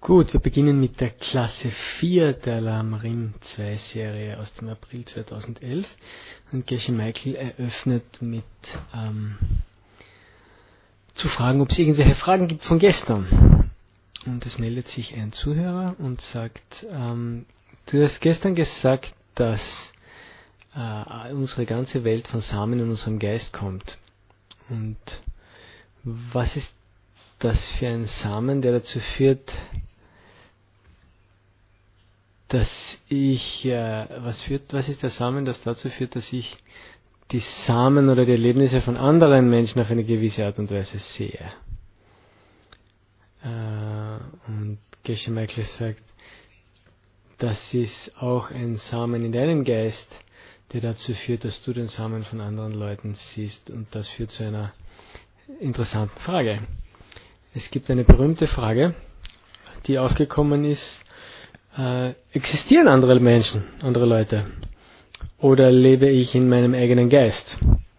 Gut, wir beginnen mit der Klasse 4 der Lam-Rim 2 Serie aus dem April 2011. Und Gesche Michael eröffnet mit zu fragen, ob es irgendwelche Fragen gibt von gestern. Und es meldet sich ein Zuhörer und sagt, du hast gestern gesagt, dass unsere ganze Welt von Samen in unserem Geist kommt. Und was ist das für ein Samen, der dazu führt, dass ich, was ist der Samen, das dazu führt, dass ich die Samen oder die Erlebnisse von anderen Menschen auf eine gewisse Art und Weise sehe? Und Gesche Michael sagt, das ist auch ein Samen in deinem Geist, der dazu führt, dass du den Samen von anderen Leuten siehst. Und das führt zu einer interessanten Frage. Es gibt eine berühmte Frage, die aufgekommen ist, existieren andere Menschen, andere Leute? Oder lebe ich in meinem eigenen Geist?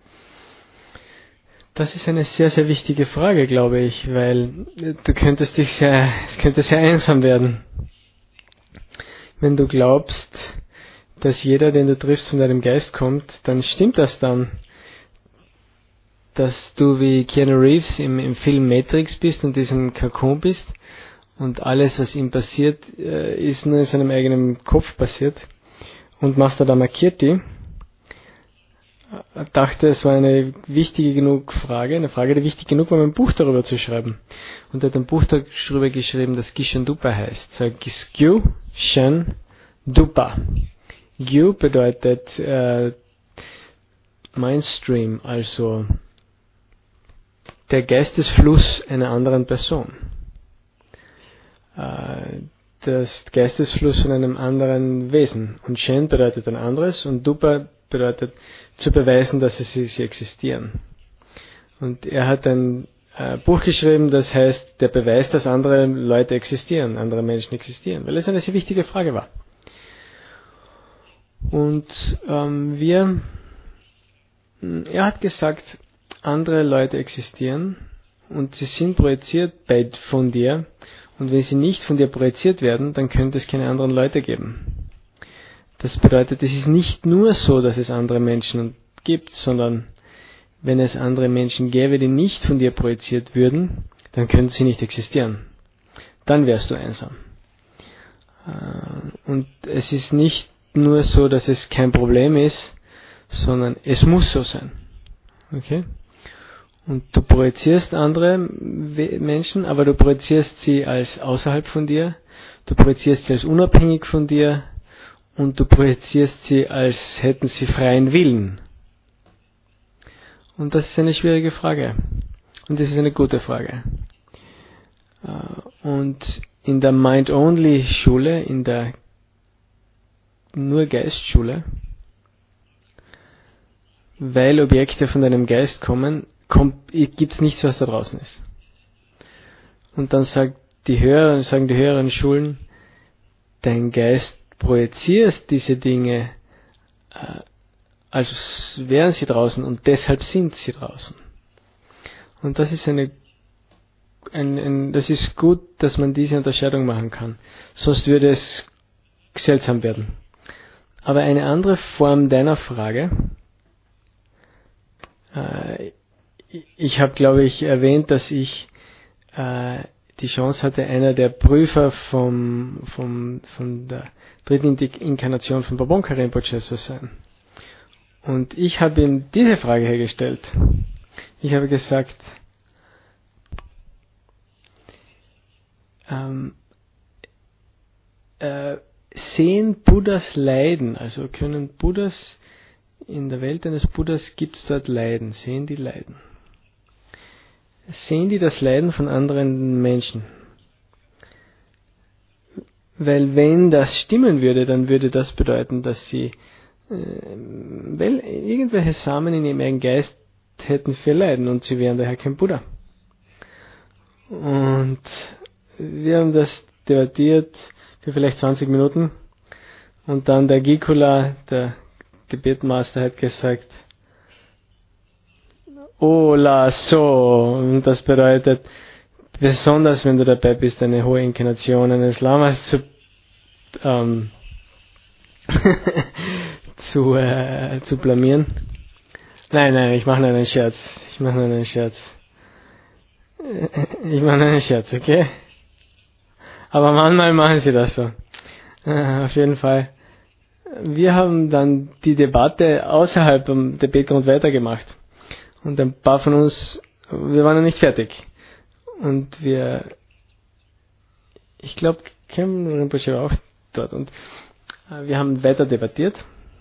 Das ist eine sehr, sehr wichtige Frage, glaube ich, weil es könnte sehr einsam werden. Wenn du glaubst, dass jeder, den du triffst, von deinem Geist kommt, dann stimmt das dann, dass du wie Keanu Reeves im Film Matrix bist und diesem Kakon bist und alles, was ihm passiert, ist nur in seinem eigenen Kopf passiert. Und Master Damakirti dachte, es war eine wichtige genug Frage, eine Frage, die wichtig genug war, um ein Buch darüber zu schreiben. Und er hat ein Buch darüber geschrieben, das Gishan Dupa heißt. So, Gisgyu Shan Dupa. Gyu bedeutet Mindstream, also der Geistesfluss einer anderen Person. Das Geistesfluss von einem anderen Wesen. Und Shen bedeutet ein anderes und Dupa bedeutet zu beweisen, dass sie existieren. Und er hat ein Buch geschrieben, das heißt, der Beweis, dass andere Leute existieren, andere Menschen existieren, weil es eine sehr wichtige Frage war. Und er hat gesagt, andere Leute existieren und sie sind projiziert von dir. Und wenn sie nicht von dir projiziert werden, dann könnte es keine anderen Leute geben. Das bedeutet, es ist nicht nur so, dass es andere Menschen gibt, sondern wenn es andere Menschen gäbe, die nicht von dir projiziert würden, dann könnten sie nicht existieren. Dann wärst du einsam. Und es ist nicht nur so, dass es kein Problem ist, sondern es muss so sein. Okay? Und du projizierst andere Menschen, aber du projizierst sie als außerhalb von dir, du projizierst sie als unabhängig von dir und du projizierst sie, als hätten sie freien Willen. Und das ist eine schwierige Frage. Und das ist eine gute Frage. Und in der Mind-Only-Schule, in der Nur-Geist-Schule, weil Objekte von deinem Geist kommen, gibt es nichts, was da draußen ist. Und dann sagen die höheren Schulen, dein Geist projizierst diese Dinge, als wären sie draußen und deshalb sind sie draußen. Und das ist das ist gut, dass man diese Unterscheidung machen kann. Sonst würde es seltsam werden. Aber eine andere Form deiner Frage, ich habe, glaube ich, erwähnt, dass ich die Chance hatte, einer der Prüfer von der dritten Inkarnation von Babonka Rinpoche zu sein. Und ich habe ihm diese Frage hergestellt. Ich habe gesagt, sehen Buddhas Leiden, also können Buddhas in der Welt eines Buddhas, gibt es dort Leiden, sehen die Leiden? Sehen die das Leiden von anderen Menschen? Weil wenn das stimmen würde, dann würde das bedeuten, dass sie weil irgendwelche Samen in ihrem eigenen Geist hätten für Leiden und sie wären daher kein Buddha. Und wir haben das debattiert für vielleicht 20 Minuten und dann der Gikula, der Tibet-Master, hat gesagt, Ola so, und das bedeutet, besonders wenn du dabei bist, eine hohe Inkarnation eines Lamas zu blamieren. Nein, ich mache nur einen Scherz. Ich mache nur einen Scherz, okay? Aber manchmal machen sie das so. Auf jeden Fall. Wir haben dann die Debatte außerhalb der Betgrund weitergemacht. Und ein paar von uns, wir waren noch nicht fertig. Und ich glaube, Kim Rinpoche war auch dort. Und wir haben weiter debattiert.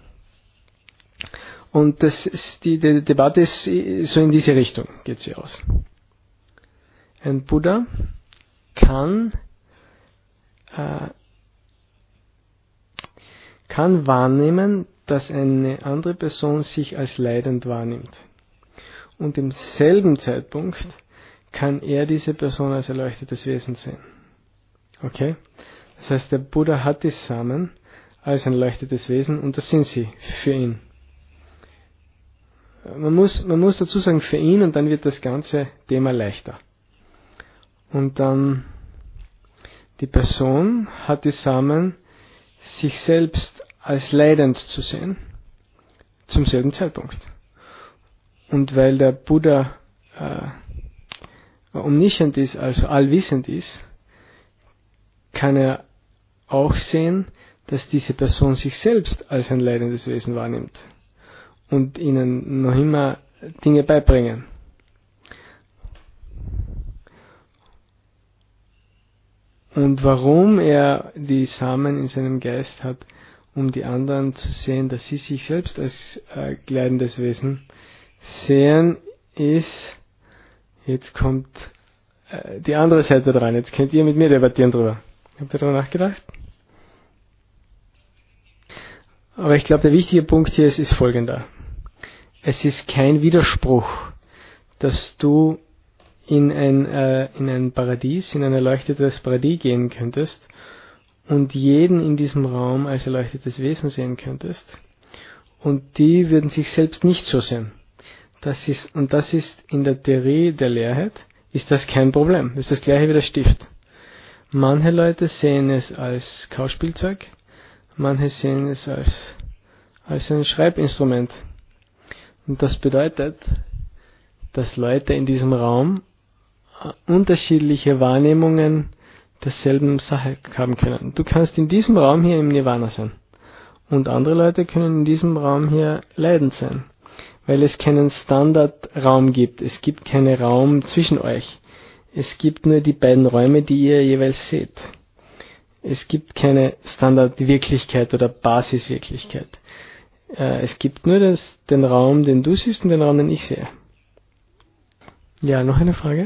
Und die Debatte ist so in diese Richtung, geht sie aus. Ein Buddha kann wahrnehmen, dass eine andere Person sich als leidend wahrnimmt. Und im selben Zeitpunkt kann er diese Person als erleuchtetes Wesen sehen. Okay? Das heißt, der Buddha hat die Samen als ein erleuchtetes Wesen und das sind sie für ihn. Man muss dazu sagen, für ihn, und dann wird das ganze Thema leichter. Und dann die Person hat die Samen, sich selbst als leidend zu sehen, zum selben Zeitpunkt. Und weil der Buddha omniscient ist, also allwissend ist, kann er auch sehen, dass diese Person sich selbst als ein leidendes Wesen wahrnimmt und ihnen noch immer Dinge beibringen. Und warum er die Samen in seinem Geist hat, um die anderen zu sehen, dass sie sich selbst als leidendes Wesen sehen, ist, jetzt kommt die andere Seite dran. Jetzt könnt ihr mit mir debattieren drüber. Habt ihr darüber nachgedacht? Aber ich glaube, der wichtige Punkt hier ist folgender. Es ist kein Widerspruch, dass du in ein Paradies, in ein erleuchtetes Paradies gehen könntest und jeden in diesem Raum als erleuchtetes Wesen sehen könntest und die würden sich selbst nicht so sehen. Das ist in der Theorie der Leerheit, ist das kein Problem. Das ist das gleiche wie der Stift. Manche Leute sehen es als Kauspielzeug, manche sehen es als ein Schreibinstrument. Und das bedeutet, dass Leute in diesem Raum unterschiedliche Wahrnehmungen derselben Sache haben können. Du kannst in diesem Raum hier im Nirvana sein. Und andere Leute können in diesem Raum hier leidend sein. Weil es keinen Standardraum gibt. Es gibt keinen Raum zwischen euch. Es gibt nur die beiden Räume, die ihr jeweils seht. Es gibt keine Standardwirklichkeit oder Basiswirklichkeit. Es gibt nur den Raum, den du siehst und den Raum, den ich sehe. Ja, noch eine Frage?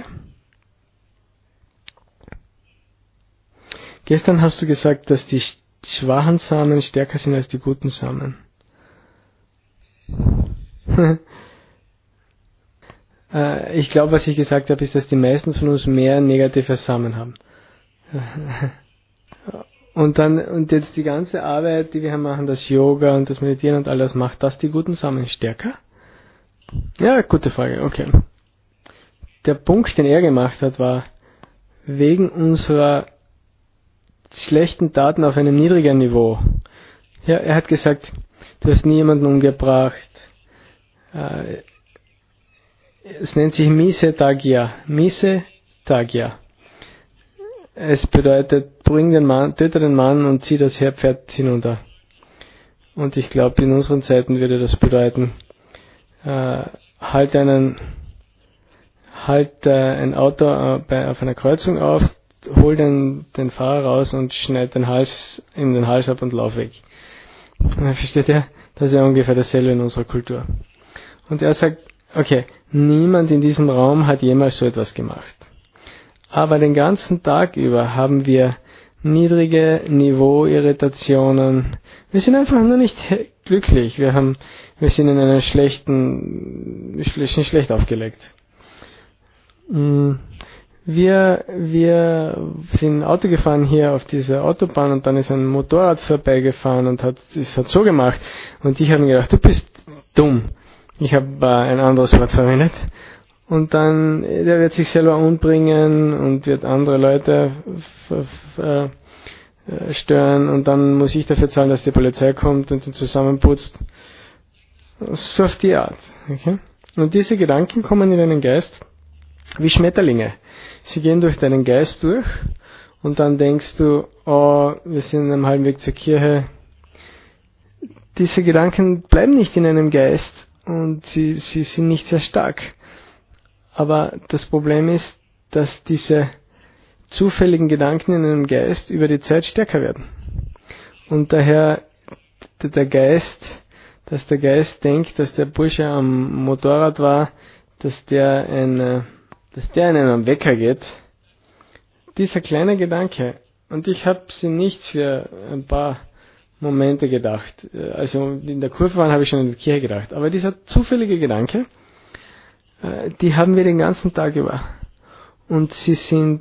Gestern hast du gesagt, dass die schwachen Samen stärker sind als die guten Samen. Ich glaube, was ich gesagt habe, ist, dass die meisten von uns mehr negative Samen haben. Und jetzt die ganze Arbeit, die wir hier machen, das Yoga und das Meditieren und alles, macht das die guten Samen stärker? Ja, gute Frage, okay. Der Punkt, den er gemacht hat, war, wegen unserer schlechten Taten auf einem niedrigen Niveau. Ja, er hat gesagt, du hast nie jemanden umgebracht. Es nennt sich Mise Tagya. Mise Tagya. Es bedeutet, töte den Mann und zieh das Pferd hinunter. Und ich glaube, in unseren Zeiten würde das bedeuten, halt ein Auto auf einer Kreuzung auf, hol den Fahrer raus und schneid den Hals ab und lauf weg. Versteht ihr? Das ist ja ungefähr dasselbe in unserer Kultur. Und er sagt, okay, niemand in diesem Raum hat jemals so etwas gemacht. Aber den ganzen Tag über haben wir niedrige Niveau-Irritationen. Wir sind einfach nur nicht glücklich. Wir sind in einer schlecht aufgelegt. Wir sind Auto gefahren hier auf dieser Autobahn und dann ist ein Motorrad vorbeigefahren und hat so gemacht. Und ich habe mir gedacht, du bist dumm. Ich habe ein anderes Wort verwendet. und dann, der wird sich selber umbringen und wird andere Leute stören und dann muss ich dafür zahlen, dass die Polizei kommt und ihn zusammenputzt. So auf die Art. Okay? Und diese Gedanken kommen in deinen Geist wie Schmetterlinge. Sie gehen durch deinen Geist durch und dann denkst du, oh, wir sind am halben Weg zur Kirche. Diese Gedanken bleiben nicht in einem Geist und sie sind nicht sehr stark. Aber das Problem ist, dass diese zufälligen Gedanken in einem Geist über die Zeit stärker werden. Und daher dass der Geist denkt, dass der Bursche am Motorrad war, dass der einen am Wecker geht. Dieser kleine Gedanke, und ich habe sie nicht für ein paar Momente gedacht. Also in der Kurve habe ich schon in die Kirche gedacht. Aber dieser zufällige Gedanke, die haben wir den ganzen Tag über. Und sie sind,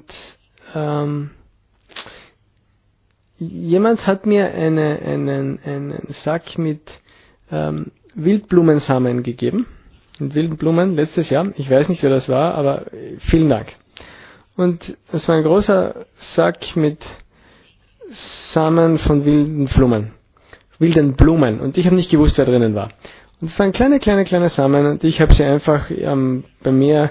jemand hat mir einen Sack mit Wildblumensamen gegeben. Mit wilden Blumen letztes Jahr. Ich weiß nicht, wer das war, aber vielen Dank. Und es war ein großer Sack mit Samen von wilden Blumen. Und ich habe nicht gewusst, wer drinnen war. Und es waren kleine Samen und ich habe sie einfach bei mir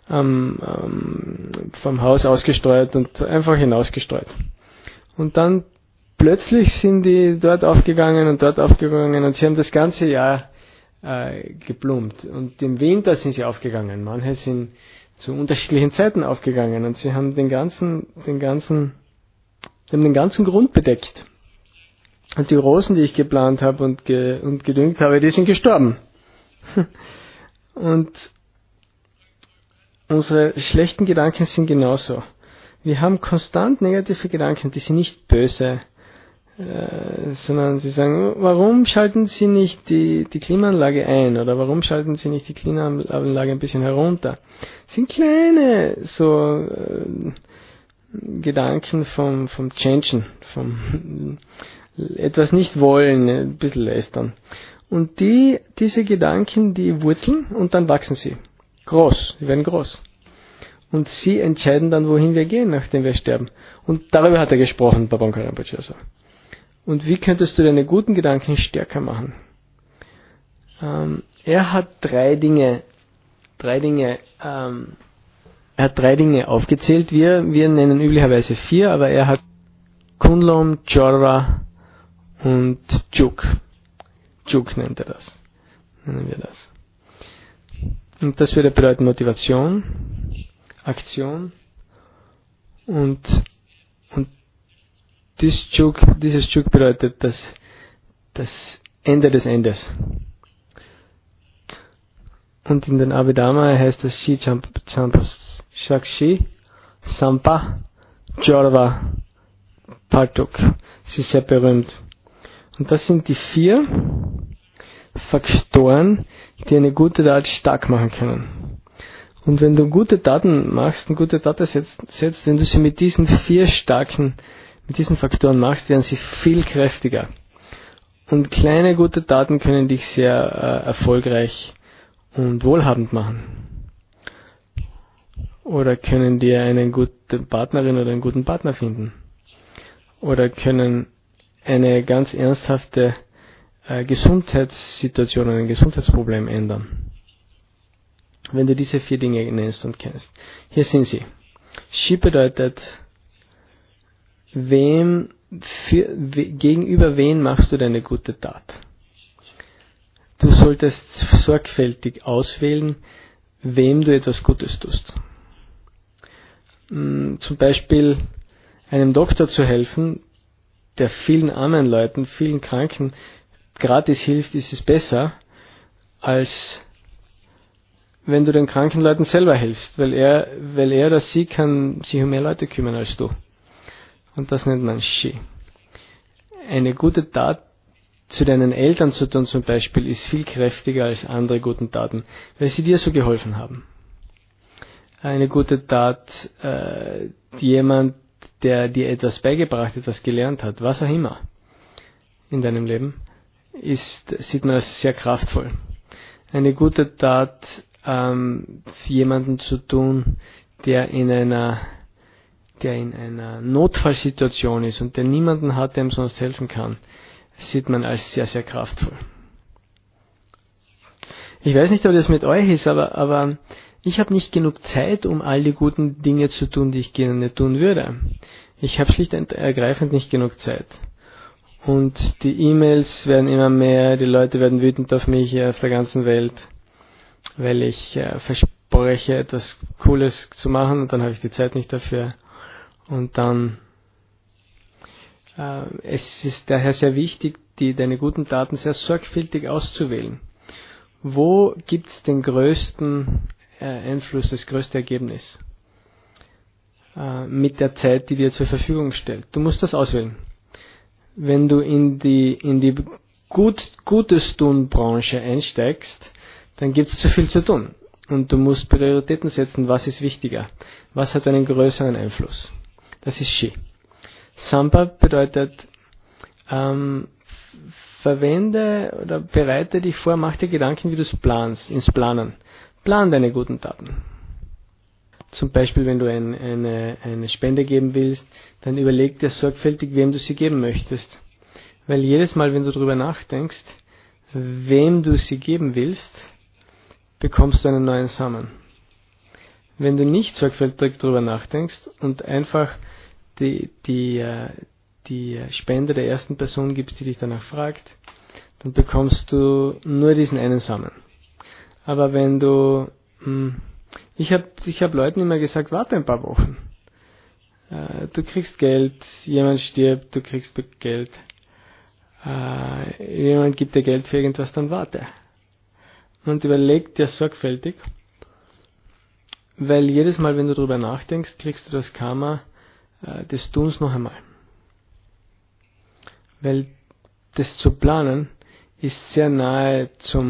vom Haus ausgestreut und einfach hinausgestreut. Und dann plötzlich sind die dort aufgegangen und sie haben das ganze Jahr geblumt. Und im Winter sind sie aufgegangen. Manche sind zu unterschiedlichen Zeiten aufgegangen und sie haben den ganzen Grund bedeckt. Und die Rosen, die ich geplant habe und gedüngt habe, die sind gestorben. Und unsere schlechten Gedanken sind genauso. Wir haben konstant negative Gedanken, die sind nicht böse, sondern sie sagen, warum schalten Sie nicht die Klimaanlage ein oder warum schalten Sie nicht die Klimaanlage ein bisschen herunter? Das sind kleine Gedanken vom Changen, vom etwas nicht wollen, ein bisschen lästern. Und diese Gedanken, die wurzeln und dann wachsen sie. Sie werden groß. Und sie entscheiden dann, wohin wir gehen, nachdem wir sterben. Und darüber hat er gesprochen, Babanka Rinpoche. Und wie könntest du deine guten Gedanken stärker machen? Er hat drei Dinge aufgezählt. Wir nennen üblicherweise 4, aber er hat Kunlom, Jorva und Juk. Juk nennen wir das. Und das würde bedeuten Motivation, Aktion und dieses Juk bedeutet das Ende des Endes. Und in den Abhidharma heißt das Shi Shakshi Sampa Jorva Partuk. Sie ist sehr berühmt. Und das sind die 4 Faktoren, die eine gute Tat stark machen können. Und wenn du gute Taten machst, eine gute Tat setzt, wenn du sie mit diesen 4 Faktoren machst, werden sie viel kräftiger. Und kleine gute Taten können dich sehr erfolgreich und wohlhabend machen. Oder können dir eine gute Partnerin oder einen guten Partner finden. Oder können eine ganz ernsthafte Gesundheitssituation, ein Gesundheitsproblem ändern. Wenn du diese 4 Dinge nennst und kennst. Hier sind sie. Shi bedeutet, gegenüber wen machst du deine gute Tat? Du solltest sorgfältig auswählen, wem du etwas Gutes tust. Zum Beispiel einem Doktor zu helfen, der vielen armen Leuten, vielen Kranken gratis hilft, ist es besser, als wenn du den kranken Leuten selber hilfst, weil er oder sie kann sich um mehr Leute kümmern als du. Und das nennt man Shi. Eine gute Tat zu deinen Eltern zu tun zum Beispiel ist viel kräftiger als andere guten Taten, weil sie dir so geholfen haben. Eine gute Tat, jemand, der dir etwas beigebracht, etwas gelernt hat, was auch immer in deinem Leben, sieht man als sehr kraftvoll. Eine gute Tat jemanden zu tun, der in einer Notfallsituation ist und der niemanden hat, der ihm sonst helfen kann, sieht man als sehr, sehr kraftvoll. Ich weiß nicht, ob das mit euch ist, aber ich habe nicht genug Zeit, um all die guten Dinge zu tun, die ich gerne tun würde. Ich habe schlicht und ergreifend nicht genug Zeit. Und die E-Mails werden immer mehr, die Leute werden wütend auf mich auf der ganzen Welt, weil ich verspreche, etwas Cooles zu machen und dann habe ich die Zeit nicht dafür. Und dann, es ist daher sehr wichtig, deine guten Taten sehr sorgfältig auszuwählen. Wo gibt es den größten Einfluss, das größte Ergebnis? Mit der Zeit, die dir zur Verfügung stellt. Du musst das auswählen. Wenn du in die Gutes-Tun-Branche einsteigst, dann gibt es zu viel zu tun. Und du musst Prioritäten setzen, was ist wichtiger, was hat einen größeren Einfluss. Das ist Shi. Sampa bedeutet, verwende oder bereite dich vor, mach dir Gedanken, wie du es planst, ins Planen. Plan deine guten Taten. Zum Beispiel, wenn du eine Spende geben willst, dann überleg dir sorgfältig, wem du sie geben möchtest. Weil jedes Mal, wenn du darüber nachdenkst, wem du sie geben willst, bekommst du einen neuen Samen. Wenn du nicht sorgfältig darüber nachdenkst und einfach die Spende der ersten Person gibst, die dich danach fragt, dann bekommst du nur diesen einen Samen. Aber wenn du, ich hab Leuten immer gesagt, warte ein paar Wochen. Du kriegst Geld, jemand stirbt, du kriegst Geld. Jemand gibt dir Geld für irgendwas, dann warte. Und überleg dir sorgfältig, weil jedes Mal, wenn du darüber nachdenkst, kriegst du das Karma des Tuns noch einmal. Weil das zu planen ist sehr nahe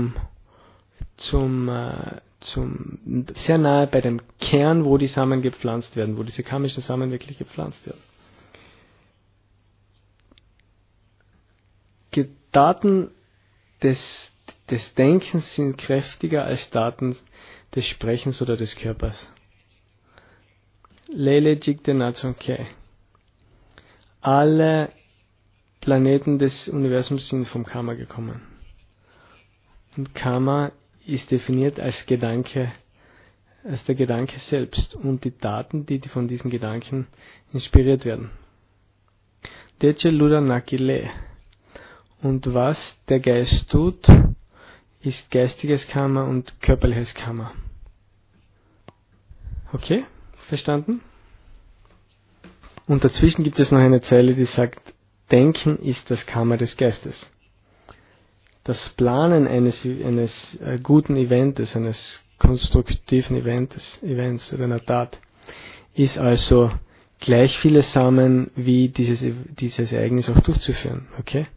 sehr nahe bei dem Kern, wo die Samen gepflanzt werden, wo diese karmischen Samen wirklich gepflanzt werden. Daten des Denkens sind kräftiger als Daten des Sprechens oder des Körpers. Lele Jigde Natsunke. Alle Planeten des Universums sind vom Karma gekommen. Und Karma ist definiert als Gedanke, als der Gedanke selbst und die Daten, die von diesen Gedanken inspiriert werden. Deche Luda Nakile. Und was der Geist tut, ist geistiges Karma und körperliches Karma. Okay? Verstanden? Und dazwischen gibt es noch eine Zeile, die sagt, Denken ist das Karma des Geistes. Das Planen eines guten Events, eines konstruktiven Events oder einer Tat, ist also gleich viele Samen wie dieses Ereignis auch durchzuführen. Okay?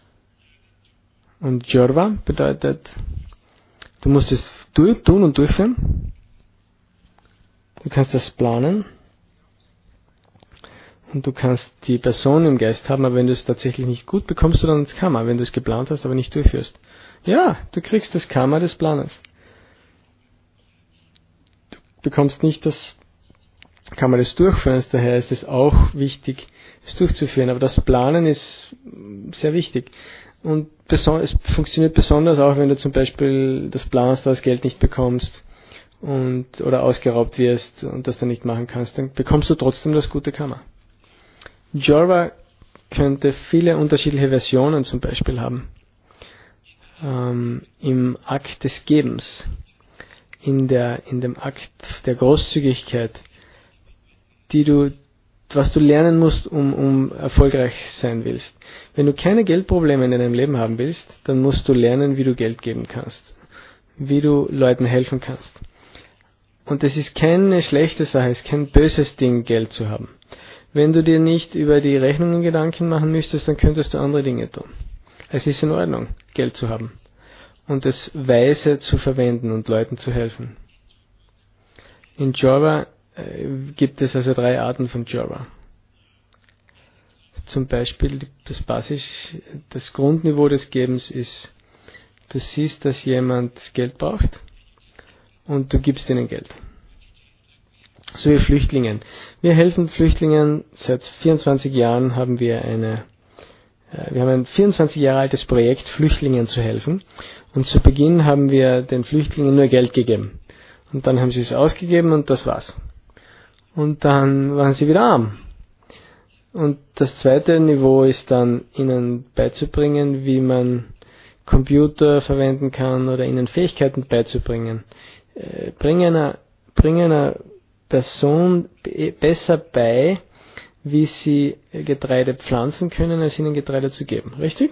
Und Jorva bedeutet, du musst es tun und durchführen. Du kannst das planen. Und du kannst die Person im Geist haben, aber wenn du es tatsächlich nicht gut bekommst, du dann das Karma, wenn du es geplant hast, aber nicht durchführst. Ja, du kriegst das Karma des Planens. Du bekommst nicht das Karma des Durchführens, daher ist es auch wichtig, es durchzuführen. Aber das Planen ist sehr wichtig. Und es funktioniert besonders auch, wenn du zum Beispiel das planst, das Geld nicht bekommst oder ausgeraubt wirst und das dann nicht machen kannst, dann bekommst du trotzdem das gute Karma. Jorva könnte viele unterschiedliche Versionen zum Beispiel haben. Im Akt des Gebens, in dem Akt der Großzügigkeit, was du lernen musst, um erfolgreich sein willst. Wenn du keine Geldprobleme in deinem Leben haben willst, dann musst du lernen, wie du Geld geben kannst, wie du Leuten helfen kannst. Und es ist keine schlechte Sache, es ist kein böses Ding, Geld zu haben. Wenn du dir nicht über die Rechnungen Gedanken machen müsstest, dann könntest du andere Dinge tun. Es ist in Ordnung, Geld zu haben und es weise zu verwenden und Leuten zu helfen. In Jorva gibt es also 3 Arten von Jorva. Zum Beispiel das Grundniveau des Gebens ist, du siehst, dass jemand Geld braucht und du gibst ihnen Geld. So wie Flüchtlingen. Wir helfen Flüchtlingen. Seit 24 Jahren haben wir ein 24 Jahre altes Projekt, Flüchtlingen zu helfen. Und zu Beginn haben wir den Flüchtlingen nur Geld gegeben. Und dann haben sie es ausgegeben und das war's. Und dann waren sie wieder arm. Und das zweite Niveau ist dann, ihnen beizubringen, wie man Computer verwenden kann oder ihnen Fähigkeiten beizubringen. Bring einer Person besser bei, wie sie Getreide pflanzen können, als ihnen Getreide zu geben. Richtig?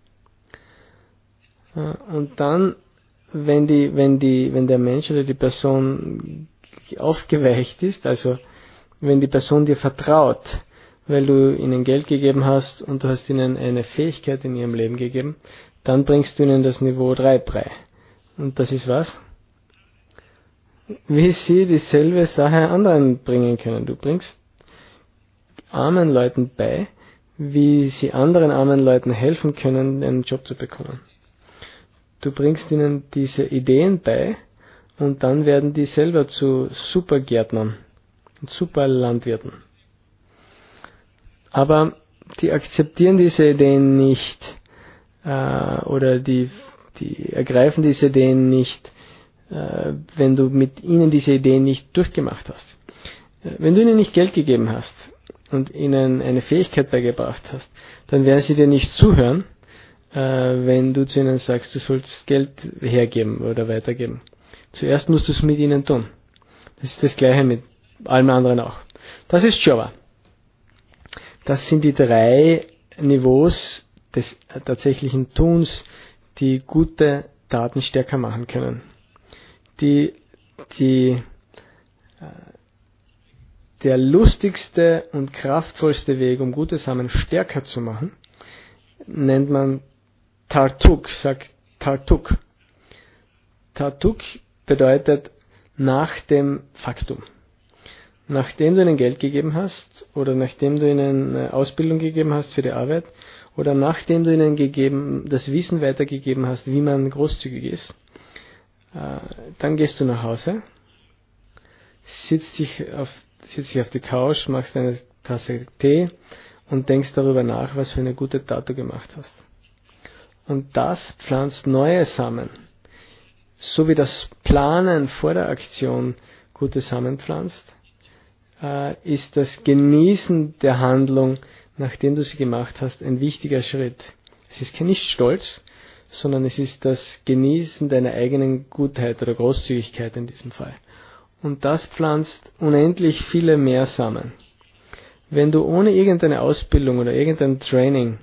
Und dann, wenn der Mensch oder die Person aufgeweicht ist, also wenn die Person dir vertraut, weil du ihnen Geld gegeben hast und du hast ihnen eine Fähigkeit in ihrem Leben gegeben, dann bringst du ihnen das Niveau 3 bei. Und das ist was? Wie sie dieselbe Sache anderen bringen können. Du bringst armen Leuten bei, wie sie anderen armen Leuten helfen können, einen Job zu bekommen. Du bringst ihnen diese Ideen bei und dann werden die selber zu Supergärtnern und Superlandwirten. Aber die akzeptieren diese Ideen nicht oder die ergreifen diese Ideen nicht, wenn du mit ihnen diese Ideen nicht durchgemacht hast. Wenn du ihnen nicht Geld gegeben hast und ihnen eine Fähigkeit beigebracht hast, dann werden sie dir nicht zuhören, wenn du zu ihnen sagst, du sollst Geld hergeben oder weitergeben. Zuerst musst du es mit ihnen tun. Das ist das Gleiche mit allem anderen auch. Das ist Java. Das sind die 3 Niveaus des tatsächlichen Tuns, die gute Taten stärker machen können. Der lustigste und kraftvollste Weg, um gute Samen stärker zu machen, nennt man Tartuk. Sag Tartuk. Tartuk bedeutet nach dem Faktum. Nachdem du ihnen Geld gegeben hast oder nachdem du ihnen eine Ausbildung gegeben hast für die Arbeit oder nachdem du ihnen das Wissen weitergegeben hast, wie man großzügig ist, dann gehst du nach Hause, sitzt dich auf die Couch, machst eine Tasse Tee und denkst darüber nach, was für eine gute Tat du gemacht hast. Und das pflanzt neue Samen. So wie das Planen vor der Aktion gute Samen pflanzt, ist das Genießen der Handlung, nachdem du sie gemacht hast, ein wichtiger Schritt. Es ist nicht Stolz, sondern es ist das Genießen deiner eigenen Gutheit oder Großzügigkeit in diesem Fall. Und das pflanzt unendlich viele mehr Samen. Wenn du ohne irgendeine Ausbildung oder irgendein Training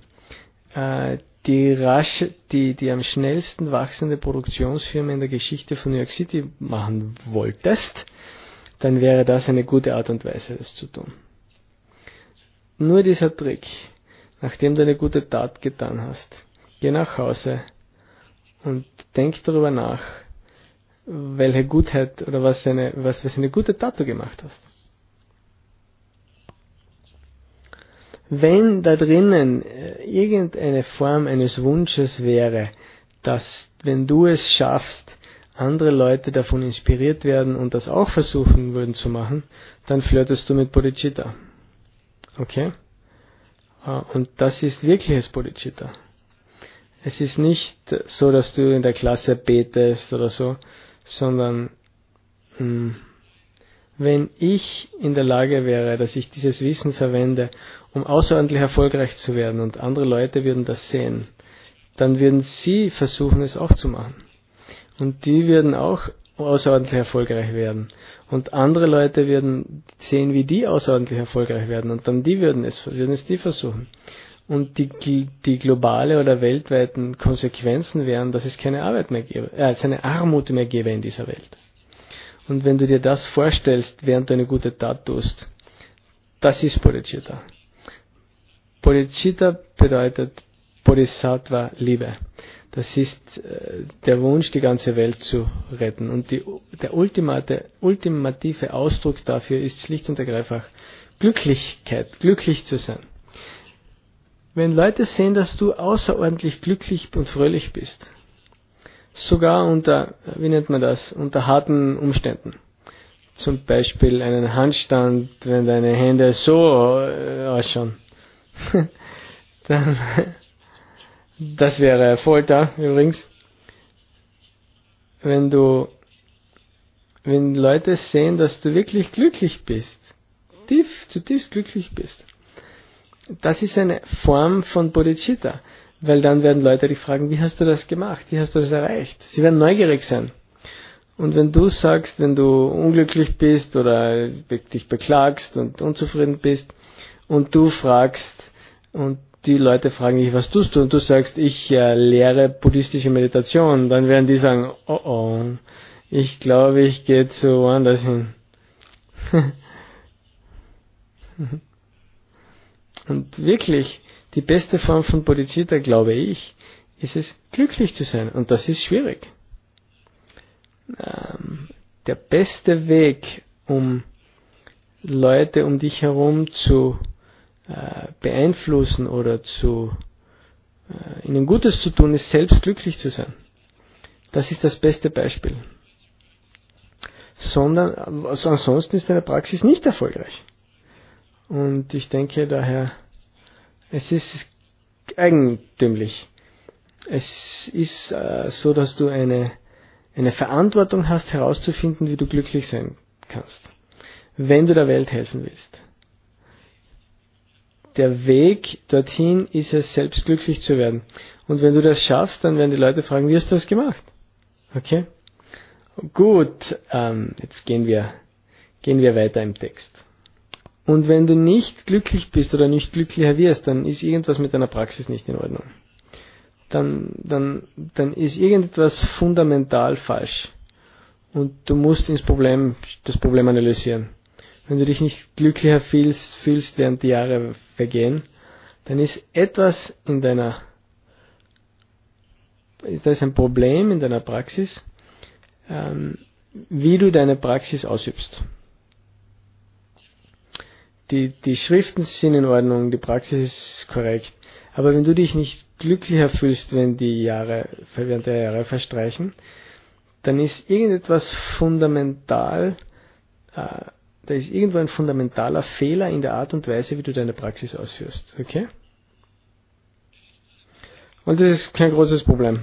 die am schnellsten wachsende Produktionsfirma in der Geschichte von New York City machen wolltest, dann wäre das eine gute Art und Weise, das zu tun. Nur dieser Trick, nachdem du eine gute Tat getan hast, geh nach Hause und denk darüber nach, welche Gutheit oder was für eine gute Tat du gemacht hast. Wenn da drinnen irgendeine Form eines Wunsches wäre, dass, wenn du es schaffst, andere Leute davon inspiriert werden und das auch versuchen würden zu machen, dann flirtest du mit Bodhicitta. Okay? Und das ist wirkliches Bodhicitta. Es ist nicht so, dass du in der Klasse betest oder so, sondern wenn ich in der Lage wäre, dass ich dieses Wissen verwende, um außerordentlich erfolgreich zu werden und andere Leute würden das sehen, dann würden sie versuchen, es auch zu machen. Und die würden auch außerordentlich erfolgreich werden. Und andere Leute würden sehen, wie die außerordentlich erfolgreich werden. Und dann würden es die versuchen. Und die globale oder weltweiten Konsequenzen wären, dass es keine Arbeit mehr gäbe, eine Armut mehr gäbe in dieser Welt. Und wenn du dir das vorstellst, während du eine gute Tat tust, das ist Bodhicitta. Bodhicitta bedeutet Bodhisattva, Liebe. Das ist der Wunsch, die ganze Welt zu retten. Und der ultimative Ausdruck dafür ist schlicht und ergreifend Glücklichkeit, glücklich zu sein. Wenn Leute sehen, dass du außerordentlich glücklich und fröhlich bist, sogar unter, wie nennt man das, unter harten Umständen. Zum Beispiel einen Handstand, wenn deine Hände so ausschauen. Dann, das wäre Folter übrigens. Wenn Leute sehen, dass du wirklich glücklich bist, zutiefst glücklich bist, das ist eine Form von Bodhicitta, weil dann werden Leute dich fragen, wie hast du das gemacht, wie hast du das erreicht? Sie werden neugierig sein. Und wenn du sagst, wenn du unglücklich bist oder dich beklagst und unzufrieden bist und du fragst und die Leute fragen dich, was tust du? Und du sagst, ich lehre buddhistische Meditation, dann werden die sagen, oh, ich glaube, ich gehe zu woanders hin. Und wirklich, die beste Form von Bodhicitta, glaube ich, ist es, glücklich zu sein. Und das ist schwierig. Der beste Weg, um Leute um dich herum zu beeinflussen oder ihnen Gutes zu tun, ist selbst glücklich zu sein. Das ist das beste Beispiel. Ansonsten ist deine Praxis nicht erfolgreich. Und ich denke daher, es ist eigentümlich. Es ist so, dass du eine Verantwortung hast, herauszufinden, wie du glücklich sein kannst, wenn du der Welt helfen willst. Der Weg dorthin ist es, selbst glücklich zu werden. Und wenn du das schaffst, dann werden die Leute fragen, wie hast du das gemacht? Okay? Gut, jetzt gehen wir weiter im Text. Und wenn du nicht glücklich bist oder nicht glücklicher wirst, dann ist irgendwas mit deiner Praxis nicht in Ordnung. Dann ist irgendetwas fundamental falsch. Und du musst das Problem analysieren. Wenn du dich nicht glücklicher fühlst, während die Jahre vergehen, dann ist etwas da ist ein Problem in deiner Praxis, wie du deine Praxis ausübst. Die Schriften sind in Ordnung, die Praxis ist korrekt, aber wenn du dich nicht glücklicher fühlst, während der Jahre verstreichen, dann ist irgendetwas fundamental, da ist irgendwo ein fundamentaler Fehler in der Art und Weise, wie du deine Praxis ausführst. Okay? Und das ist kein großes Problem.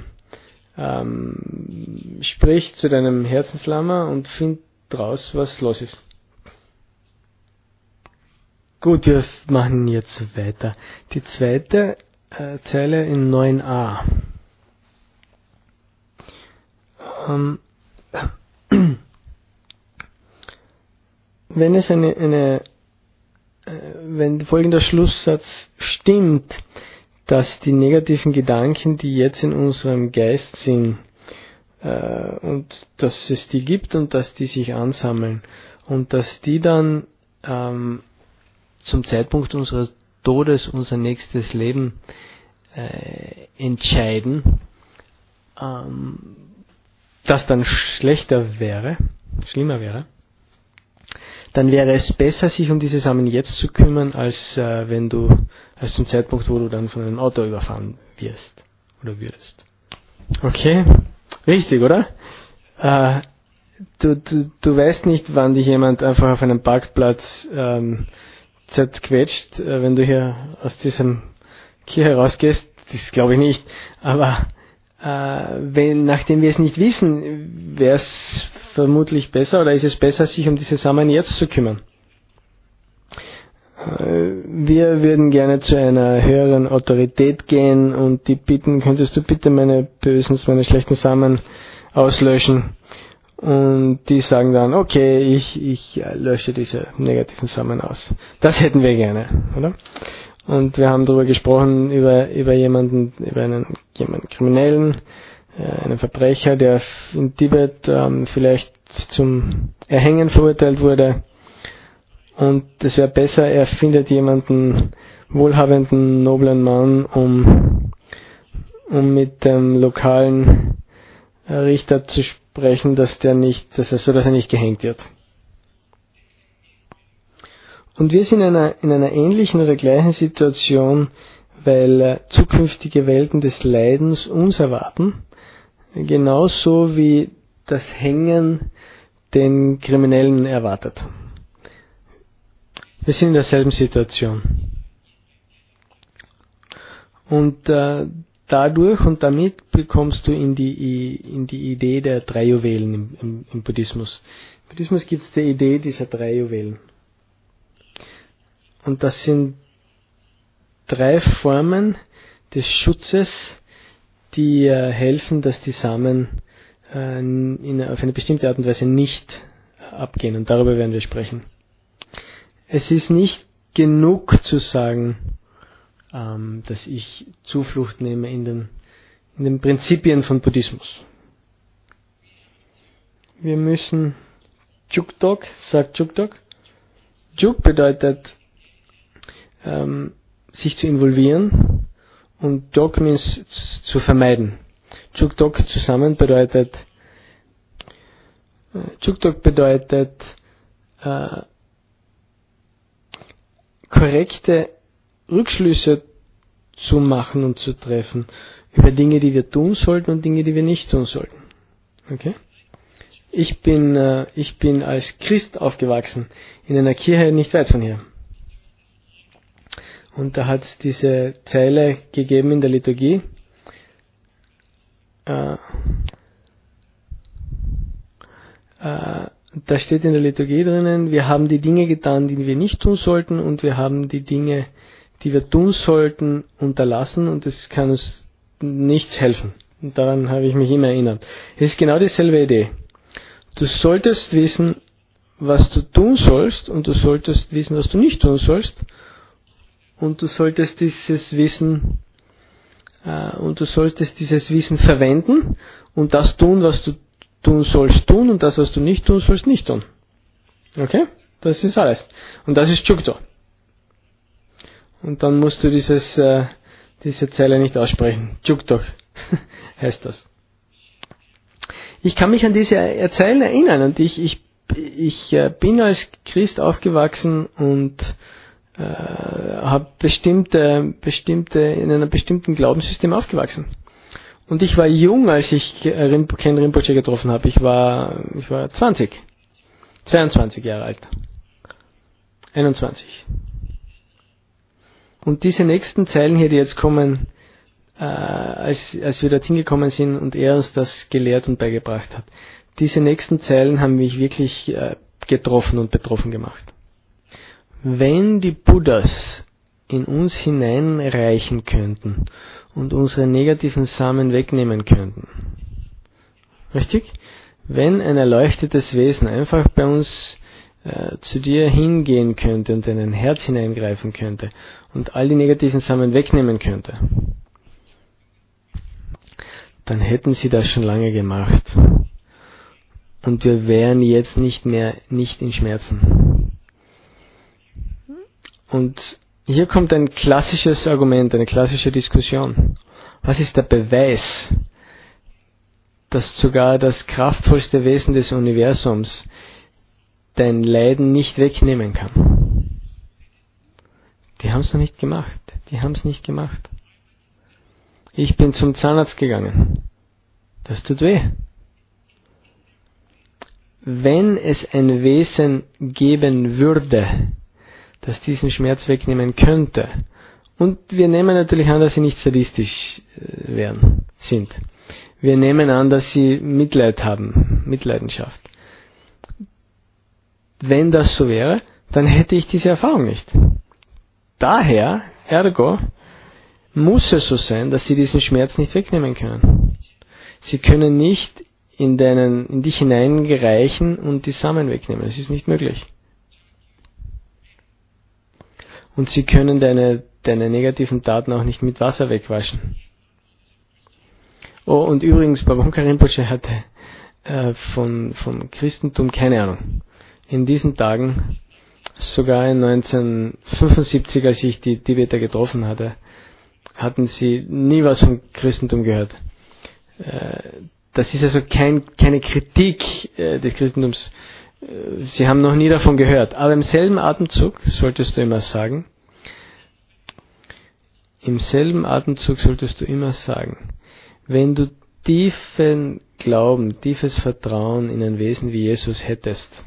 Sprich zu deinem Herzenslama und find raus, was los ist. Gut, wir machen jetzt weiter. Die zweite Zeile in 9a. Wenn folgender Schlusssatz stimmt, dass die negativen Gedanken, die jetzt in unserem Geist sind, und dass es die gibt und dass die sich ansammeln und dass die dann zum Zeitpunkt unseres Todes unser nächstes Leben entscheiden, das dann schlimmer wäre, dann wäre es besser, sich um diese Samen jetzt zu kümmern, als zum Zeitpunkt, wo du dann von einem Auto überfahren wirst oder würdest. Okay? Richtig, oder? Du weißt nicht, wann dich jemand einfach auf einem Parkplatz zerquetscht, wenn du hier aus diesem Kirche rausgehst. Das glaube ich nicht. Aber nachdem wir es nicht wissen, wäre es vermutlich besser, oder ist es besser, sich um diese Samen jetzt zu kümmern? Wir würden gerne zu einer höheren Autorität gehen und die bitten, könntest du bitte meine schlechten Samen auslöschen? Und die sagen dann, okay, ich lösche diese negativen Samen aus. Das hätten wir gerne, oder? Und wir haben darüber gesprochen, über einen Kriminellen, einen Verbrecher, der in Tibet vielleicht zum Erhängen verurteilt wurde. Und es wäre besser, er findet jemanden wohlhabenden, noblen Mann, um mit dem lokalen Richter zu sprechen, dass er nicht gehängt wird. Und wir sind in einer ähnlichen oder gleichen Situation, weil zukünftige Welten des Leidens uns erwarten. genauso wie das Hängen den Kriminellen erwartet. Wir sind in derselben Situation. Und dadurch und damit bekommst du in die Idee der 3 Juwelen im Buddhismus. Im Buddhismus gibt es die Idee dieser 3 Juwelen. Und das sind 3 Formen des Schutzes, die helfen, dass die Samen auf eine bestimmte Art und Weise nicht abgehen. Und darüber werden wir sprechen. Es ist nicht genug zu sagen, dass ich Zuflucht nehme in den Prinzipien von Buddhismus. Wir müssen Juk-Dog, sagt Juk-Dog. Juk bedeutet sich zu involvieren und Dog means zu vermeiden. Juk-Dog zusammen bedeutet korrekte Rückschlüsse zu machen und zu treffen über Dinge, die wir tun sollten und Dinge, die wir nicht tun sollten. Okay? Ich bin als Christ aufgewachsen in einer Kirche nicht weit von hier. Und da hat es diese Zeile gegeben in der Liturgie. Da steht in der Liturgie drinnen, wir haben die Dinge getan, die wir nicht tun sollten, und wir haben die Dinge, die wir tun sollten, unterlassen, und es kann uns nichts helfen. Und daran habe ich mich immer erinnert. Es ist genau dieselbe Idee. Du solltest wissen, was du tun sollst, und du solltest wissen, was du nicht tun sollst, und du solltest dieses Wissen verwenden und das tun, was du tun sollst, tun, und das, was du nicht tun sollst, nicht tun. Okay? Das ist alles. Und das ist Juk-Dog. Und dann musst du diese Zeile nicht aussprechen. Juk-Dog heißt das. Ich kann mich an diese Zeilen erinnern, und ich bin als Christ aufgewachsen und habe in einem bestimmten Glaubenssystem aufgewachsen. Und ich war jung, als ich Ken Rinpoche getroffen habe. Ich war 22 Jahre alt. 21. Und diese nächsten Zeilen hier, die jetzt kommen, als wir dorthin gekommen sind und er uns das gelehrt und beigebracht hat, diese nächsten Zeilen haben mich wirklich getroffen und betroffen gemacht. Wenn die Buddhas in uns hineinreichen könnten und unsere negativen Samen wegnehmen könnten, richtig? Wenn ein erleuchtetes Wesen einfach bei uns zu dir hingehen könnte und in dein Herz hineingreifen könnte und all die negativen Samen wegnehmen könnte, dann hätten sie das schon lange gemacht. Und wir wären jetzt nicht in Schmerzen. Und hier kommt ein klassisches Argument, eine klassische Diskussion. Was ist der Beweis, dass sogar das kraftvollste Wesen des Universums dein Leiden nicht wegnehmen kann? Die haben es noch nicht gemacht. Die haben es nicht gemacht. Ich bin zum Zahnarzt gegangen. Das tut weh. Wenn es ein Wesen geben würde, das diesen Schmerz wegnehmen könnte, und wir nehmen natürlich an, dass sie nicht sadistisch sind. Wir nehmen an, dass sie Mitleid haben, Mitleidenschaft. Wenn das so wäre, dann hätte ich diese Erfahrung nicht. Daher, ergo, muss es so sein, dass sie diesen Schmerz nicht wegnehmen können. Sie können nicht in dich hineingereichen und die Samen wegnehmen. Das ist nicht möglich. Und sie können deine negativen Taten auch nicht mit Wasser wegwaschen. Oh, und übrigens, Bhavangka Rinpoche hatte vom Christentum keine Ahnung. In diesen Tagen, sogar in 1975, als ich die Tibeter getroffen hatte, hatten sie nie was vom Christentum gehört. Das ist also keine Kritik des Christentums. Sie haben noch nie davon gehört. Aber im selben Atemzug solltest du immer sagen, wenn du tiefen Glauben, tiefes Vertrauen in ein Wesen wie Jesus hättest,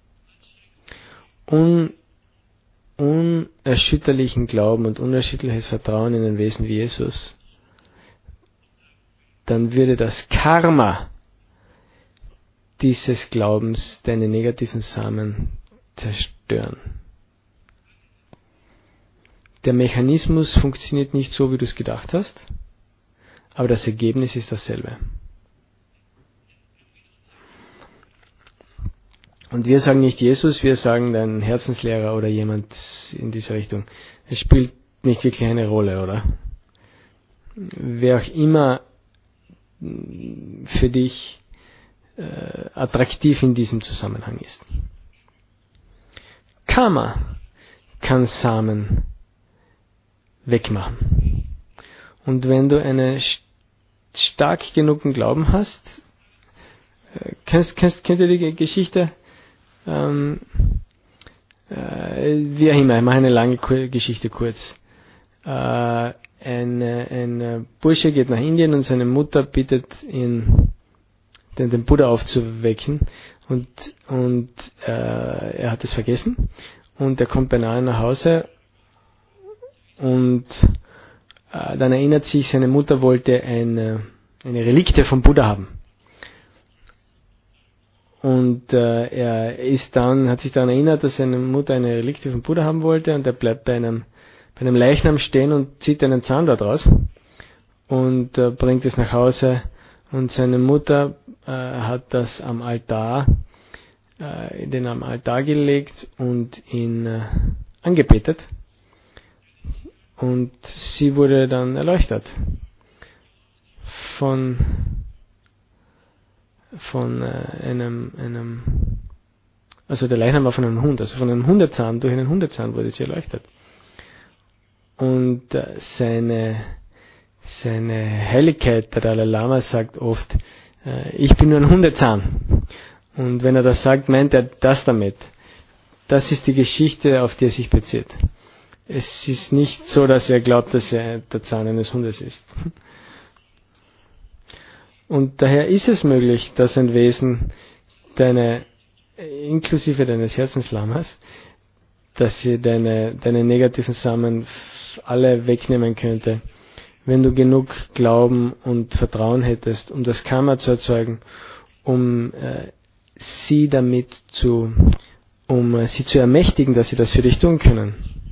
unerschütterlichen Glauben und unerschütterliches Vertrauen in ein Wesen wie Jesus, dann würde das Karma dieses Glaubens deine negativen Samen zerstören. Der Mechanismus funktioniert nicht so, wie du es gedacht hast, aber das Ergebnis ist dasselbe. Und wir sagen nicht Jesus, wir sagen dein Herzenslehrer oder jemand in dieser Richtung. Es spielt nicht wirklich eine Rolle, oder? Wer auch immer für dich attraktiv in diesem Zusammenhang ist. Karma kann Samen wegmachen. Und wenn du einen stark genugen Glauben hast, kennt ihr die Geschichte? Wie auch immer, ich mache eine lange Geschichte kurz. Ein Bursche geht nach Indien und seine Mutter bittet ihn, den Buddha aufzuwecken und er hat es vergessen und er kommt beinahe nach Hause und dann erinnert sich, seine Mutter wollte eine Relikte vom Buddha haben. Und er hat sich daran erinnert, dass seine Mutter eine Relikte vom Buddha haben wollte und er bleibt bei einem Leichnam stehen und zieht einen Zahn dort raus und bringt es nach Hause und seine Mutter hat das am Altar gelegt und ihn angebetet und sie wurde dann erleuchtet von einem, also der Leichnam war von einem Hund, also von einem Hundezahn, durch einen Hundezahn wurde sie erleuchtet. Und seine Heiligkeit, der Dalai Lama, sagt oft, ich bin nur ein Hundezahn. Und wenn er das sagt, meint er das damit. Das ist die Geschichte, auf die er sich bezieht. Es ist nicht so, dass er glaubt, dass er der Zahn eines Hundes ist. Und daher ist es möglich, dass ein Wesen inklusive deines Herzenslamas, dass sie deine negativen Samen alle wegnehmen könnte, wenn du genug Glauben und Vertrauen hättest, um das Karma zu erzeugen, um sie zu ermächtigen, dass sie das für dich tun können.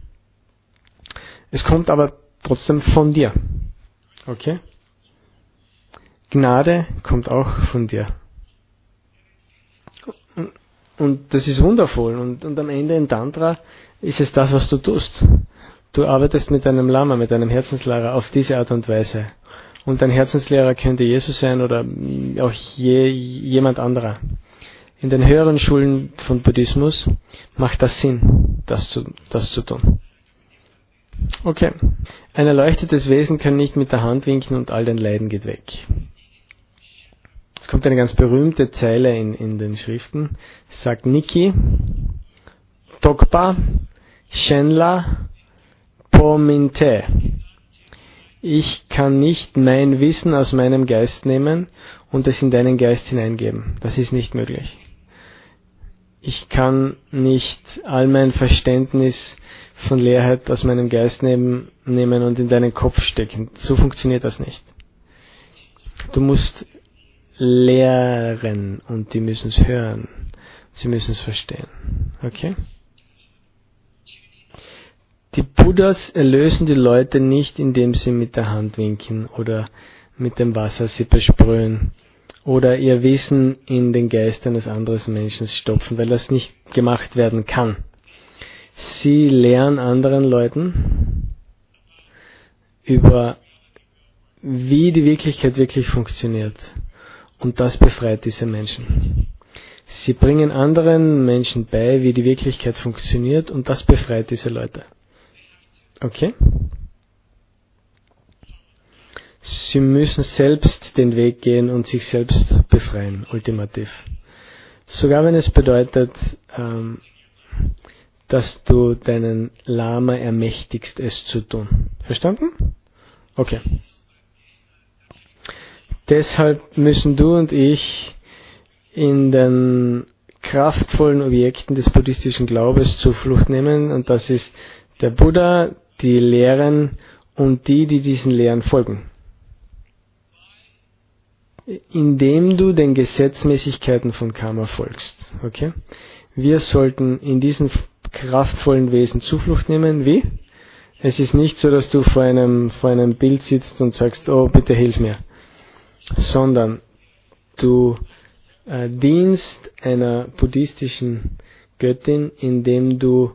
Es kommt aber trotzdem von dir. Okay? Gnade kommt auch von dir. Und das ist wundervoll. Und am Ende in Tantra ist es das, was du tust. Du arbeitest mit deinem Lama, mit deinem Herzenslehrer auf diese Art und Weise. Und dein Herzenslehrer könnte Jesus sein oder auch jemand anderer. In den höheren Schulen von Buddhismus macht das Sinn, das zu tun. Okay. Ein erleuchtetes Wesen kann nicht mit der Hand winken und all dein Leiden geht weg. Es kommt eine ganz berühmte Zeile in den Schriften. Es sagt Niki, Tokpa, Shenla, Pominte. Ich kann nicht mein Wissen aus meinem Geist nehmen und es in deinen Geist hineingeben. Das ist nicht möglich. Ich kann nicht all mein Verständnis von Leerheit aus meinem Geist nehmen und in deinen Kopf stecken. So funktioniert das nicht. Du musst lehren und die müssen es hören. Sie müssen es verstehen. Okay? Die Buddhas erlösen die Leute nicht, indem sie mit der Hand winken oder mit dem Wasser sie besprühen oder ihr Wissen in den Geist eines anderen Menschen stopfen, weil das nicht gemacht werden kann. Sie lehren anderen Leuten über, wie die Wirklichkeit wirklich funktioniert. Und das befreit diese Menschen. Sie bringen anderen Menschen bei, wie die Wirklichkeit funktioniert, und das befreit diese Leute. Okay? Sie müssen selbst den Weg gehen und sich selbst befreien, ultimativ. Sogar wenn es bedeutet, dass du deinen Lama ermächtigst, es zu tun. Verstanden? Okay. Deshalb müssen du und ich in den kraftvollen Objekten des buddhistischen Glaubens Zuflucht nehmen, und das ist der Buddha, die Lehren und die diesen Lehren folgen. Indem du den Gesetzmäßigkeiten von Karma folgst. Okay? Wir sollten in diesen kraftvollen Wesen Zuflucht nehmen. Wie? Es ist nicht so, dass du vor einem Bild sitzt und sagst, oh, bitte hilf mir. Sondern du dienst einer buddhistischen Göttin, indem du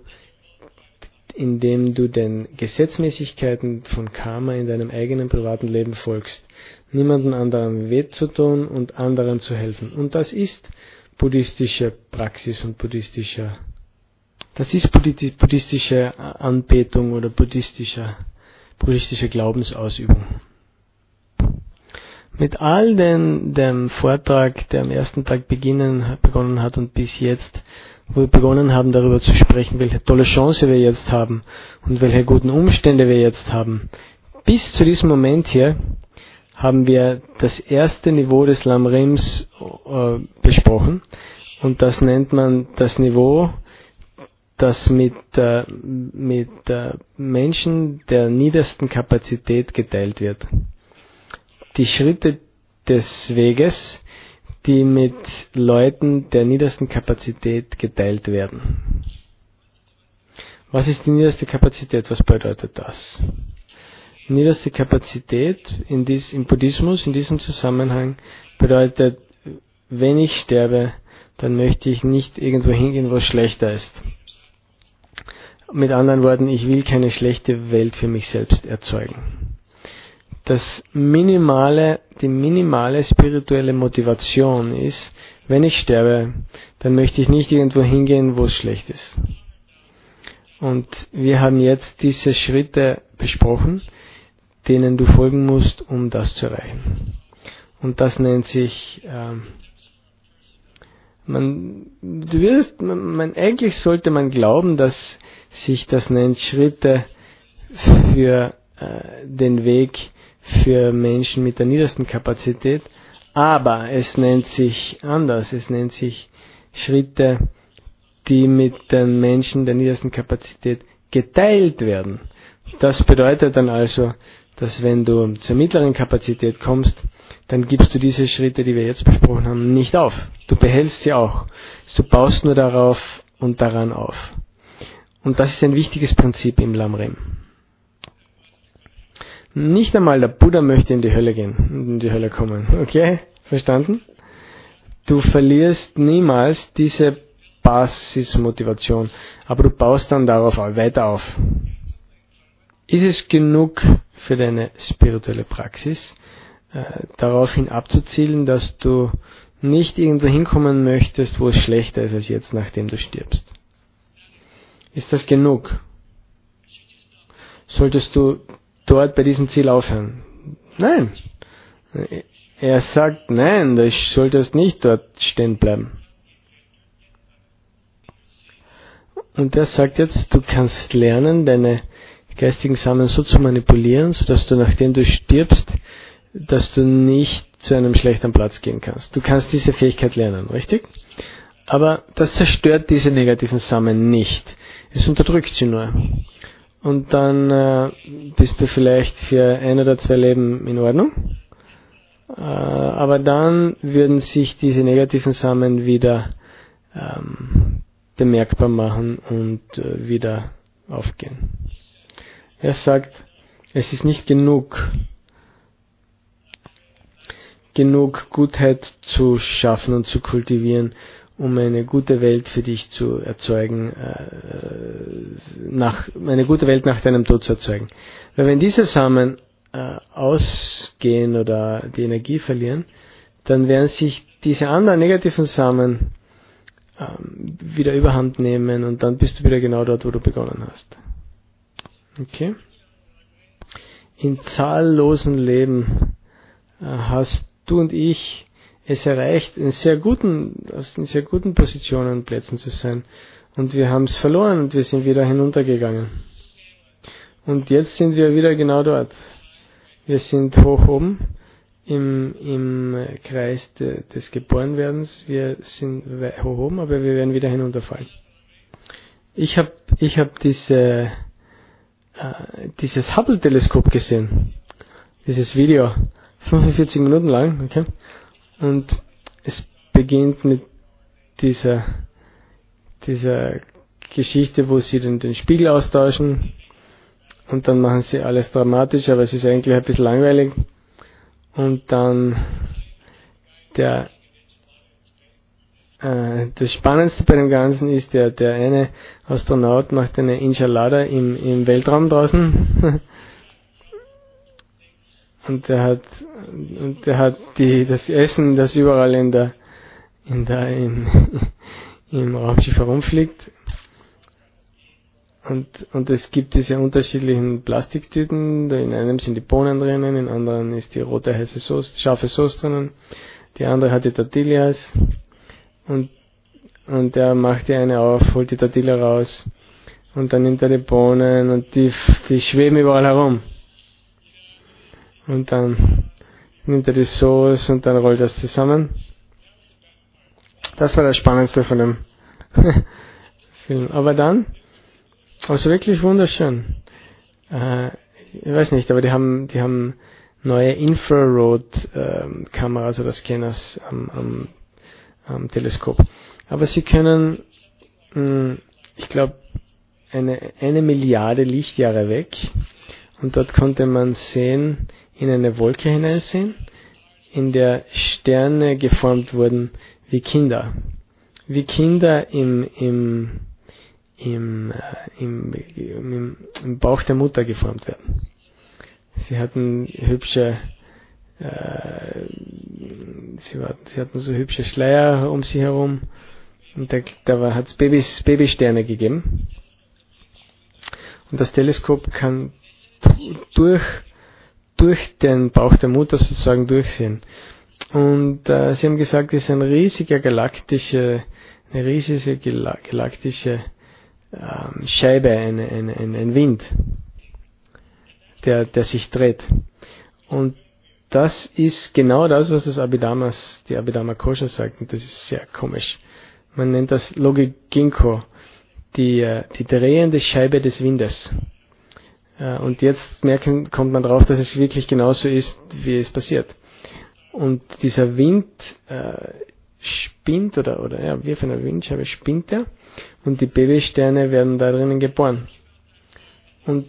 den Gesetzmäßigkeiten von Karma in deinem eigenen privaten Leben folgst. Niemandem anderen weh zu tun und anderen zu helfen. Und das ist buddhistische Praxis und buddhistische Anbetung oder buddhistische Glaubensausübung. Mit all dem Vortrag, der am ersten Tag begonnen hat und bis jetzt, wo wir begonnen haben, darüber zu sprechen, welche tolle Chance wir jetzt haben und welche guten Umstände wir jetzt haben, bis zu diesem Moment hier haben wir das erste Niveau des Lamrims besprochen, und das nennt man das Niveau, das mit Menschen der niedersten Kapazität geteilt wird. Die Schritte des Weges, die mit Leuten der niedersten Kapazität geteilt werden. Was ist die niederste Kapazität? Was bedeutet das? Niederste Kapazität im Buddhismus, in diesem Zusammenhang, bedeutet, wenn ich sterbe, dann möchte ich nicht irgendwo hingehen, wo es schlechter ist. Mit anderen Worten, ich will keine schlechte Welt für mich selbst erzeugen. Die minimale spirituelle Motivation ist, wenn ich sterbe, dann möchte ich nicht irgendwo hingehen, wo es schlecht ist. Und wir haben jetzt diese Schritte besprochen, denen du folgen musst, um das zu erreichen. Und das nennt sich, eigentlich sollte man glauben, dass sich das nennt Schritte für den Weg für Menschen mit der niedersten Kapazität, aber es nennt sich anders. Es nennt sich Schritte, die mit den Menschen der niedersten Kapazität geteilt werden. Das bedeutet dann also, dass wenn du zur mittleren Kapazität kommst, dann gibst du diese Schritte, die wir jetzt besprochen haben, nicht auf. Du behältst sie auch. Du baust nur darauf und daran auf. Und das ist ein wichtiges Prinzip im Lamrim. Nicht einmal der Buddha möchte in die Hölle gehen und in die Hölle kommen. Okay? Verstanden? Du verlierst niemals diese Basismotivation, aber du baust dann darauf weiter auf. Ist es genug für deine spirituelle Praxis, daraufhin abzuzielen, dass du nicht irgendwo hinkommen möchtest, wo es schlechter ist als jetzt, nachdem du stirbst? Ist das genug? Solltest du dort bei diesem Ziel aufhören? Nein. Er sagt, nein, du solltest nicht dort stehen bleiben. Und er sagt jetzt, du kannst lernen, deine geistigen Samen so zu manipulieren, sodass du, nachdem du stirbst, dass du nicht zu einem schlechten Platz gehen kannst. Du kannst diese Fähigkeit lernen, richtig? Aber das zerstört diese negativen Samen nicht. Es unterdrückt sie nur. Und dann bist du vielleicht für 1 oder 2 Leben in Ordnung. Aber dann würden sich diese negativen Samen wieder bemerkbar machen und wieder aufgehen. Er sagt, es ist nicht genug Gutheit zu schaffen und zu kultivieren, um eine gute Welt für dich zu erzeugen, eine gute Welt nach deinem Tod zu erzeugen. Weil wenn diese Samen ausgehen oder die Energie verlieren, dann werden sich diese anderen negativen Samen wieder überhand nehmen und dann bist du wieder genau dort, wo du begonnen hast. Okay? In zahllosen Leben hast du und ich es erreicht, in sehr guten Positionen und Plätzen zu sein. Und wir haben es verloren und wir sind wieder hinuntergegangen. Und jetzt sind wir wieder genau dort. Wir sind hoch oben im Kreis des Geborenwerdens. Wir sind hoch oben, aber wir werden wieder hinunterfallen. Ich hab dieses Hubble-Teleskop gesehen. Dieses Video. 45 Minuten lang, okay? Und es beginnt mit dieser Geschichte, wo sie den Spiegel austauschen und dann machen sie alles dramatisch, aber es ist eigentlich ein bisschen langweilig. Und dann das Spannendste bei dem Ganzen ist, der eine Astronaut macht eine Enchilada im Weltraum draußen und der hat das Essen, das überall im Raumschiff herumfliegt. Und es gibt diese unterschiedlichen Plastiktüten, in einem sind die Bohnen drinnen, in anderen ist die rote heiße Sauce, scharfe Sauce drinnen, die andere hat die Tortillas und der macht die eine auf, holt die Tortilla raus und dann nimmt er die Bohnen und die schweben überall herum. Und dann nimmt er die Sauce und dann rollt das zusammen. Das war das Spannendste von dem Film. Aber dann, also wirklich wunderschön. Ich weiß nicht, aber die haben neue Infrared-Kameras oder Scanners am Teleskop. Aber sie können, ich glaube, eine Milliarde Lichtjahre weg. Und dort konnte man sehen, in eine Wolke hineinsehen, in der Sterne geformt wurden wie Kinder. Wie Kinder im Bauch der Mutter geformt werden. Sie hatten sie hatten so hübsche Schleier um sie herum und da hat es Babysterne gegeben. Und das Teleskop kann durch den Bauch der Mutter sozusagen durchsehen. Und sie haben gesagt, es ist eine riesige galaktische Scheibe, ein Wind, der sich dreht. Und das ist genau das, was die Abhidharma Kosha sagt, und das ist sehr komisch. Man nennt das Logiginko, die drehende Scheibe des Windes. Und jetzt kommt man drauf, dass es wirklich genauso ist, wie es passiert. Und dieser Wind spinnt, oder wie auf einer Windscheibe spinnt er, und die Babysterne werden da drinnen geboren. Und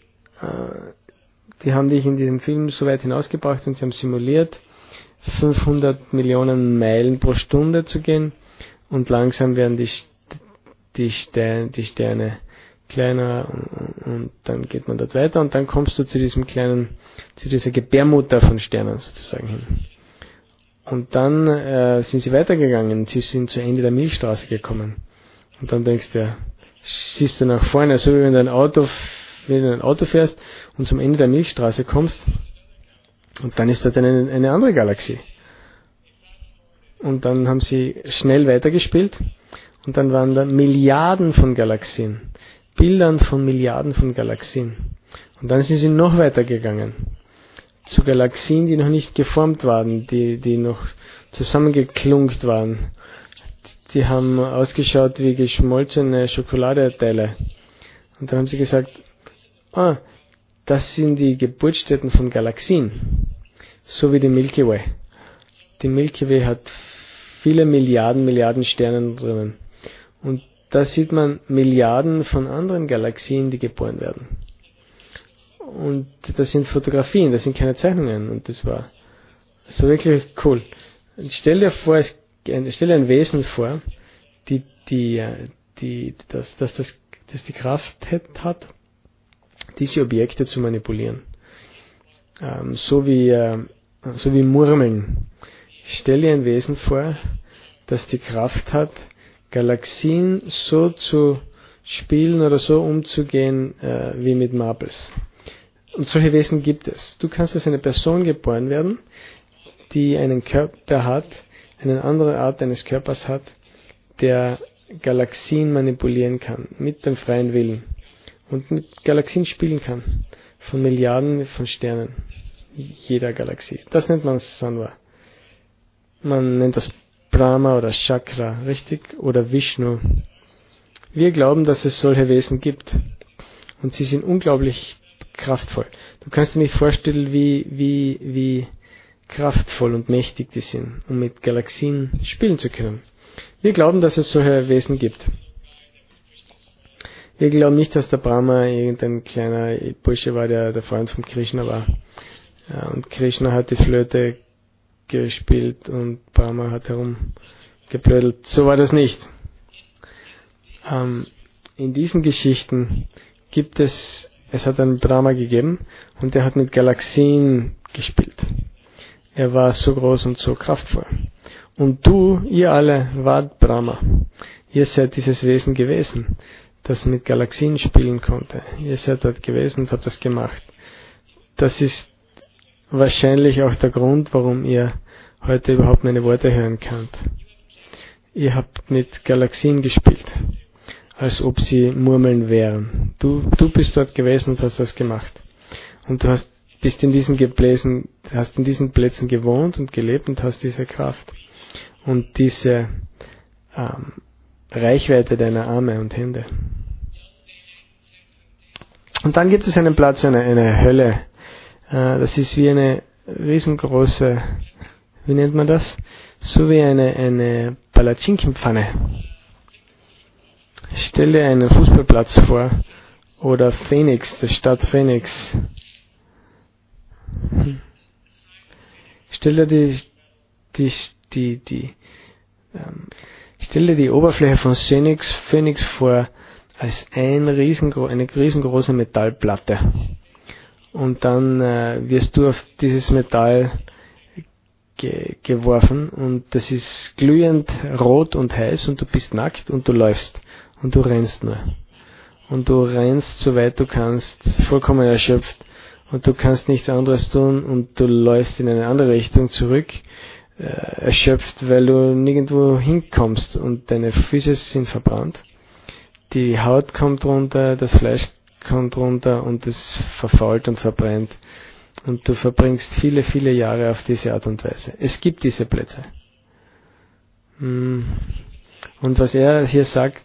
die haben dich in diesem Film so weit hinausgebracht und sie haben simuliert, 500 Millionen Meilen pro Stunde zu gehen, und langsam werden die Sterne kleiner und dann geht man dort weiter und dann kommst du zu dieser Gebärmutter von Sternen sozusagen hin. Und dann sind sie weitergegangen, sie sind zu Ende der Milchstraße gekommen. Und dann denkst du, siehst du nach vorne, so wie wenn du ein Auto fährst und zum Ende der Milchstraße kommst, und dann ist dort eine andere Galaxie. Und dann haben sie schnell weitergespielt und dann waren da Milliarden von Galaxien, Bildern von Milliarden von Galaxien. Und dann sind sie noch weitergegangen zu Galaxien, die noch nicht geformt waren, die noch zusammengeklunkt waren. Die haben ausgeschaut wie geschmolzene Schokoladeteile. Und dann haben sie gesagt, das sind die Geburtsstätten von Galaxien, so wie die Milky Way. Die Milky Way hat viele Milliarden Sternen drinnen. Und da sieht man Milliarden von anderen Galaxien, die geboren werden. Und das sind Fotografien, das sind keine Zeichnungen. Und das war wirklich cool. Und stell dir ein Wesen vor, das die Kraft hat, diese Objekte zu manipulieren. So wie Murmeln. Stell dir ein Wesen vor, das die Kraft hat, Galaxien so zu spielen oder so umzugehen wie mit Marbles. Und solche Wesen gibt es. Du kannst als eine Person geboren werden, die einen Körper hat, eine andere Art eines Körpers hat, der Galaxien manipulieren kann, mit dem freien Willen. Und mit Galaxien spielen kann, von Milliarden von Sternen. jeder Galaxie. Das nennt man Sanva. Man nennt das Brahma oder Chakra, richtig? Oder Vishnu. Wir glauben, dass es solche Wesen gibt. Und sie sind unglaublich kraftvoll. Du kannst dir nicht vorstellen, wie kraftvoll und mächtig die sind, um mit Galaxien spielen zu können. Wir glauben, dass es solche Wesen gibt. Wir glauben nicht, dass der Brahma irgendein kleiner Bursche war, der Freund von Krishna war. Ja, und Krishna hat die Flöte gespielt und Brahma hat herumgeblödelt. So war das nicht. In diesen Geschichten gibt es hat einen Brahma gegeben und der hat mit Galaxien gespielt. Er war so groß und so kraftvoll. Und ihr alle wart Brahma. Ihr seid dieses Wesen gewesen, das mit Galaxien spielen konnte. Ihr seid dort gewesen und habt das gemacht. Das ist wahrscheinlich auch der Grund, warum ihr heute überhaupt meine Worte hören könnt. Ihr habt mit Galaxien gespielt, als ob sie Murmeln wären. Du bist dort gewesen und hast das gemacht. Und du hast in diesen Plätzen gewohnt und gelebt und hast diese Kraft und diese Reichweite deiner Arme und Hände. Und dann gibt es einen Platz, eine Hölle. Das ist wie eine riesengroße, wie nennt man das? So wie eine Palatschinkenpfanne. Stell dir einen Fußballplatz vor oder Phoenix, der Stadt Phoenix. Stell dir die Oberfläche von Phoenix vor als eine riesengroße Metallplatte. Und dann wirst du auf dieses Metall geworfen und das ist glühend rot und heiß und du bist nackt und du läufst und du rennst nur. Und du rennst so weit du kannst, vollkommen erschöpft und du kannst nichts anderes tun und du läufst in eine andere Richtung zurück, erschöpft, weil du nirgendwo hinkommst und deine Füße sind verbrannt. Die Haut kommt runter, das Fleisch kommt runter und es verfault und verbrennt. Und du verbringst viele, viele Jahre auf diese Art und Weise. Es gibt diese Plätze. Und was er hier sagt,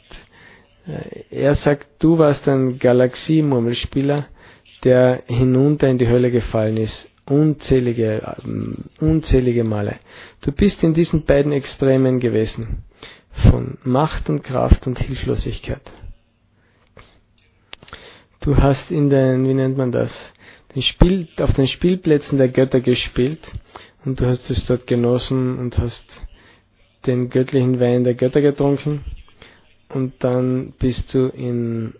du warst ein Galaxie-Murmelspieler, der hinunter in die Hölle gefallen ist. Unzählige Male. Du bist in diesen beiden Extremen gewesen. Von Macht und Kraft und Hilflosigkeit. Du hast wie nennt man das? Auf den Spielplätzen der Götter gespielt und du hast es dort genossen und hast den göttlichen Wein der Götter getrunken und dann bist du in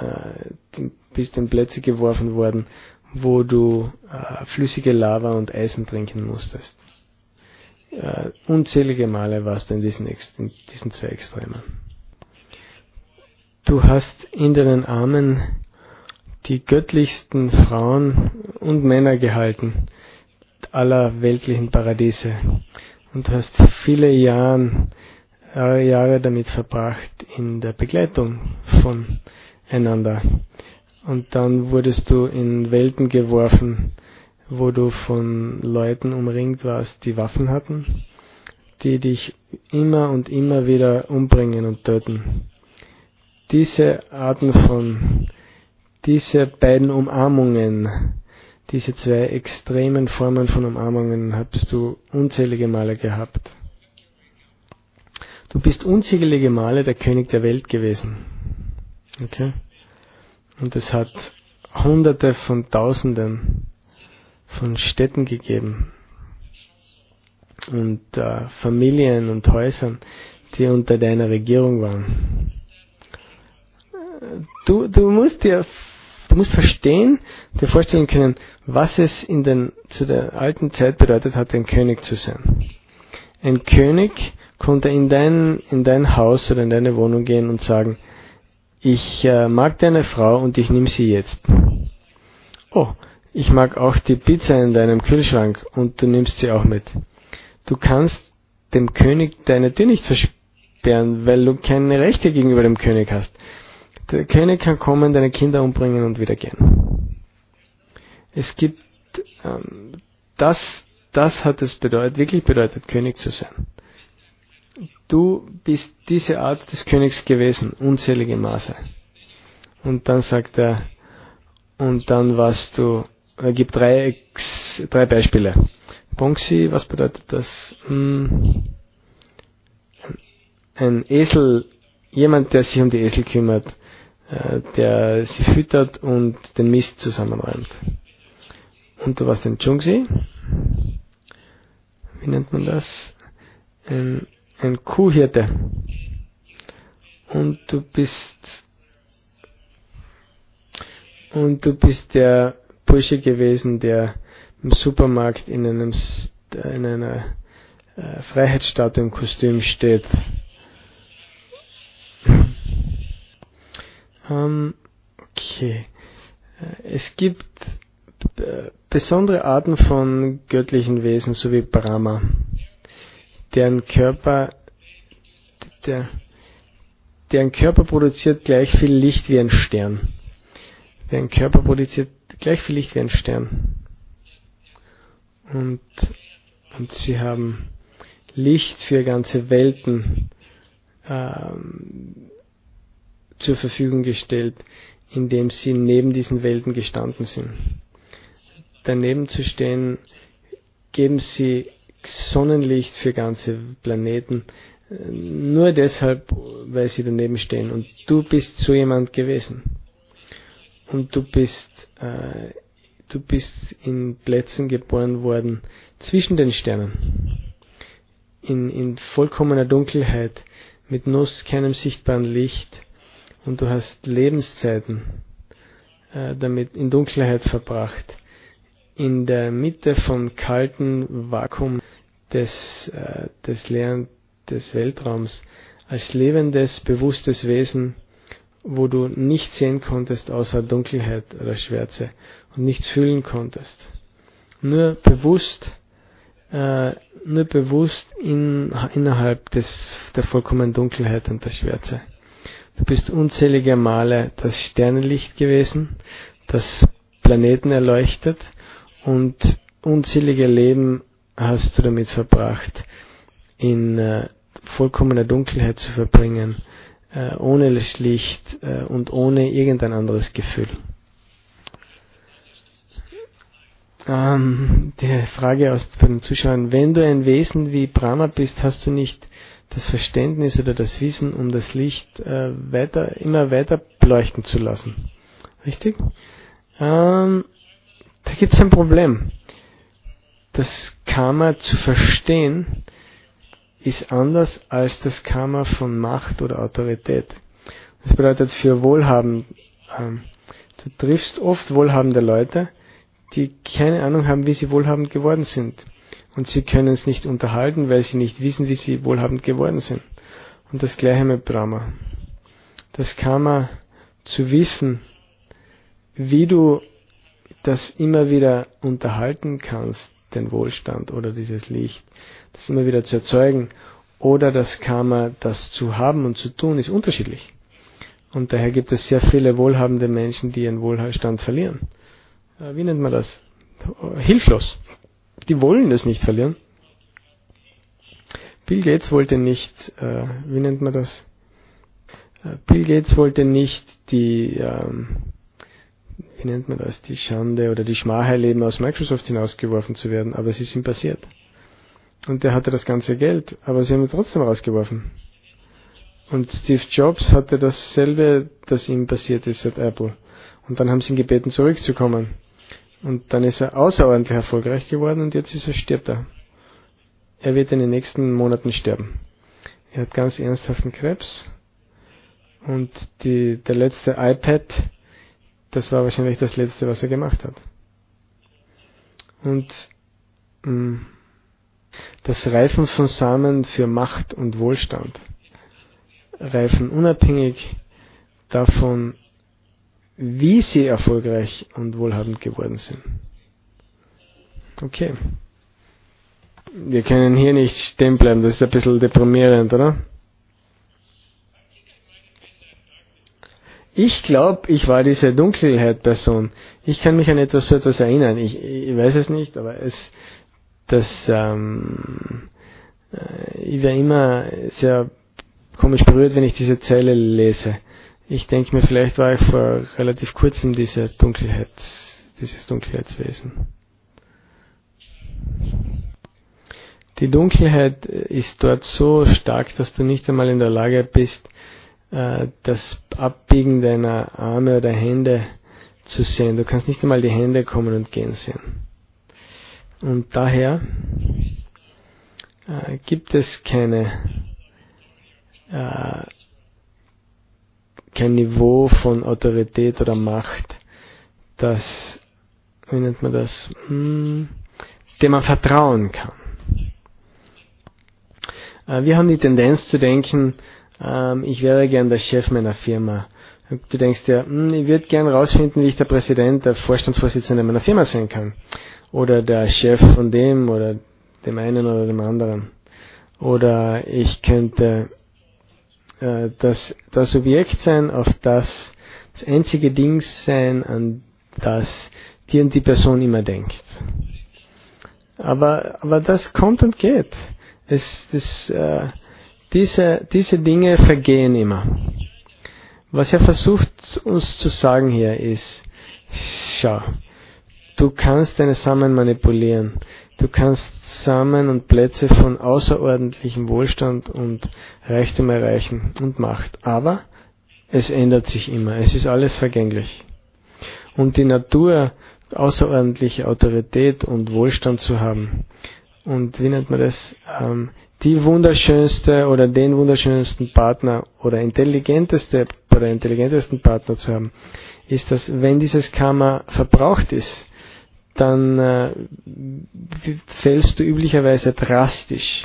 Plätze geworfen worden, wo du flüssige Lava und Eisen trinken musstest. Unzählige Male warst du in diesen zwei Extremen. Du hast in deinen Armen die göttlichsten Frauen und Männer gehalten, aller weltlichen Paradiese, und hast viele Jahre damit verbracht in der Begleitung von einander. Und dann wurdest du in Welten geworfen, wo du von Leuten umringt warst, die Waffen hatten, die dich immer und immer wieder umbringen und töten. Diese beiden Umarmungen, diese zwei extremen Formen von Umarmungen hast du unzählige Male gehabt. Du bist unzählige Male der König der Welt gewesen. Okay? Und es hat Hunderte von Tausenden von Städten gegeben und Familien und Häusern, die unter deiner Regierung waren. Du musst verstehen, dir vorstellen können, was es zu der alten Zeit bedeutet hat, ein König zu sein. Ein König konnte in dein Haus oder in deine Wohnung gehen und sagen, ich mag deine Frau und ich nehme sie jetzt. Oh, ich mag auch die Pizza in deinem Kühlschrank und du nimmst sie auch mit. Du kannst dem König deine Tür nicht versperren, weil du keine Rechte gegenüber dem König hast. Der König kann kommen, deine Kinder umbringen und wieder gehen. Es gibt Das hat es wirklich bedeutet, König zu sein. Du bist diese Art des Königs gewesen, unzählige Maße. Und dann sagt er, und dann warst du, er gibt drei Beispiele. Bongsi, was bedeutet das? Ein Esel, jemand, der sich um die Esel kümmert, der sie füttert und den Mist zusammenräumt. Und du warst ein Chungsi. Wie nennt man das? Ein Kuhhirte. Und du bist der Bursche gewesen, der im Supermarkt in einer Freiheitsstatue im Kostüm steht. Okay. Es gibt besondere Arten von göttlichen Wesen, so wie Brahma, deren Körper produziert gleich viel Licht wie ein Stern. Deren Körper produziert gleich viel Licht wie ein Stern. Und sie haben Licht für ganze Welten zur Verfügung gestellt, indem sie neben diesen Welten gestanden sind. Daneben zu stehen, geben sie Sonnenlicht für ganze Planeten, nur deshalb, weil sie daneben stehen. Und du bist so jemand gewesen. Und du bist in Plätzen geboren worden zwischen den Sternen, in vollkommener Dunkelheit, mit keinem sichtbaren Licht, und du hast Lebenszeiten damit in Dunkelheit verbracht, in der Mitte vom kalten Vakuum des Weltraums, als lebendes, bewusstes Wesen, wo du nichts sehen konntest außer Dunkelheit oder Schwärze und nichts fühlen konntest. Nur bewusst innerhalb der vollkommenen Dunkelheit und der Schwärze. Du bist unzählige Male das Sternenlicht gewesen, das Planeten erleuchtet, und unzählige Leben hast du damit verbracht, in vollkommener Dunkelheit zu verbringen, ohne das Licht und ohne irgendein anderes Gefühl. Die Frage bei den Zuschauern: Wenn du ein Wesen wie Brahma bist, hast du nicht das Verständnis oder das Wissen, um das Licht immer weiter leuchten zu lassen? Richtig? Da gibt es ein Problem. Das Karma zu verstehen ist anders als das Karma von Macht oder Autorität. Das bedeutet für Wohlhaben, du triffst oft wohlhabende Leute, die keine Ahnung haben, wie sie wohlhabend geworden sind. Und sie können es nicht unterhalten, weil sie nicht wissen, wie sie wohlhabend geworden sind. Und das Gleiche mit Brahma. Das Karma zu wissen, wie du das immer wieder unterhalten kannst, den Wohlstand oder dieses Licht, das immer wieder zu erzeugen, oder das Karma, das zu haben und zu tun, ist unterschiedlich. Und daher gibt es sehr viele wohlhabende Menschen, die ihren Wohlstand verlieren. Wie nennt man das? Hilflos. Die wollen es nicht verlieren. Bill Gates wollte nicht, wie nennt man das? Bill Gates wollte nicht die Schande oder die Schmach erleben, aus Microsoft hinausgeworfen zu werden, aber es ist ihm passiert. Und er hatte das ganze Geld, aber sie haben ihn trotzdem rausgeworfen. Und Steve Jobs hatte dasselbe, das ihm passiert ist at Apple. Und dann haben sie ihn gebeten, zurückzukommen. Und dann ist er außerordentlich erfolgreich geworden, und jetzt stirbt er. Er wird in den nächsten Monaten sterben. Er hat ganz ernsthaften Krebs. Und der letzte iPad, das war wahrscheinlich das letzte, was er gemacht hat. Und das Reifen von Samen für Macht und Wohlstand reifen unabhängig davon, wie sie erfolgreich und wohlhabend geworden sind. Okay. Wir können hier nicht stehen bleiben, das ist ein bisschen deprimierend, oder? Ich glaube, ich war diese Dunkelheit-Person. Ich kann mich an so etwas erinnern. Ich weiß es nicht, aber ich werde immer sehr komisch berührt, wenn ich diese Zeile lese. Ich denke mir, vielleicht war ich vor relativ kurzem dieses Dunkelheitswesen. Die Dunkelheit ist dort so stark, dass du nicht einmal in der Lage bist, das Abbiegen deiner Arme oder Hände zu sehen. Du kannst nicht einmal die Hände kommen und gehen sehen. Und daher gibt es kein Niveau von Autorität oder Macht, wie nennt man das, dem man vertrauen kann. Wir haben die Tendenz zu denken, ich wäre gern der Chef meiner Firma. Du denkst dir, ich würde gern rausfinden, wie ich der Präsident, der Vorstandsvorsitzende meiner Firma sein kann. Oder der Chef von dem oder dem einen oder dem anderen. Oder ich könnte das Objekt sein, auf das einzige Ding sein, an das die und die Person immer denkt. Aber das kommt und geht. Diese Dinge vergehen immer. Was er versucht uns zu sagen hier ist, schau, du kannst deine Samen manipulieren. Du kannst Samen und Plätze von außerordentlichem Wohlstand und Reichtum erreichen und Macht. Aber es ändert sich immer. Es ist alles vergänglich. Und die Natur, außerordentliche Autorität und Wohlstand zu haben. Und wie nennt man das? Die wunderschönste oder den wunderschönsten Partner oder intelligentesten Partner zu haben, ist, dass wenn dieses Karma verbraucht ist, dann fällst du üblicherweise drastisch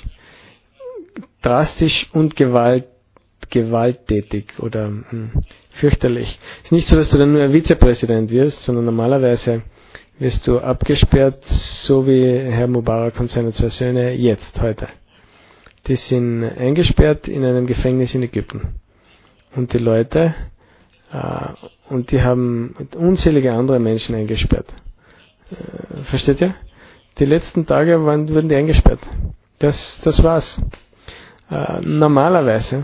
und gewalttätig oder fürchterlich. Es ist nicht so, dass du dann nur Vizepräsident wirst, sondern normalerweise wirst du abgesperrt, so wie Herr Mubarak und seine 2 Söhne jetzt, heute. Die sind eingesperrt in einem Gefängnis in Ägypten. Und die Leute, und die haben unzählige andere Menschen eingesperrt. Versteht ihr? Die letzten Tage wurden die eingesperrt. Das war's. Normalerweise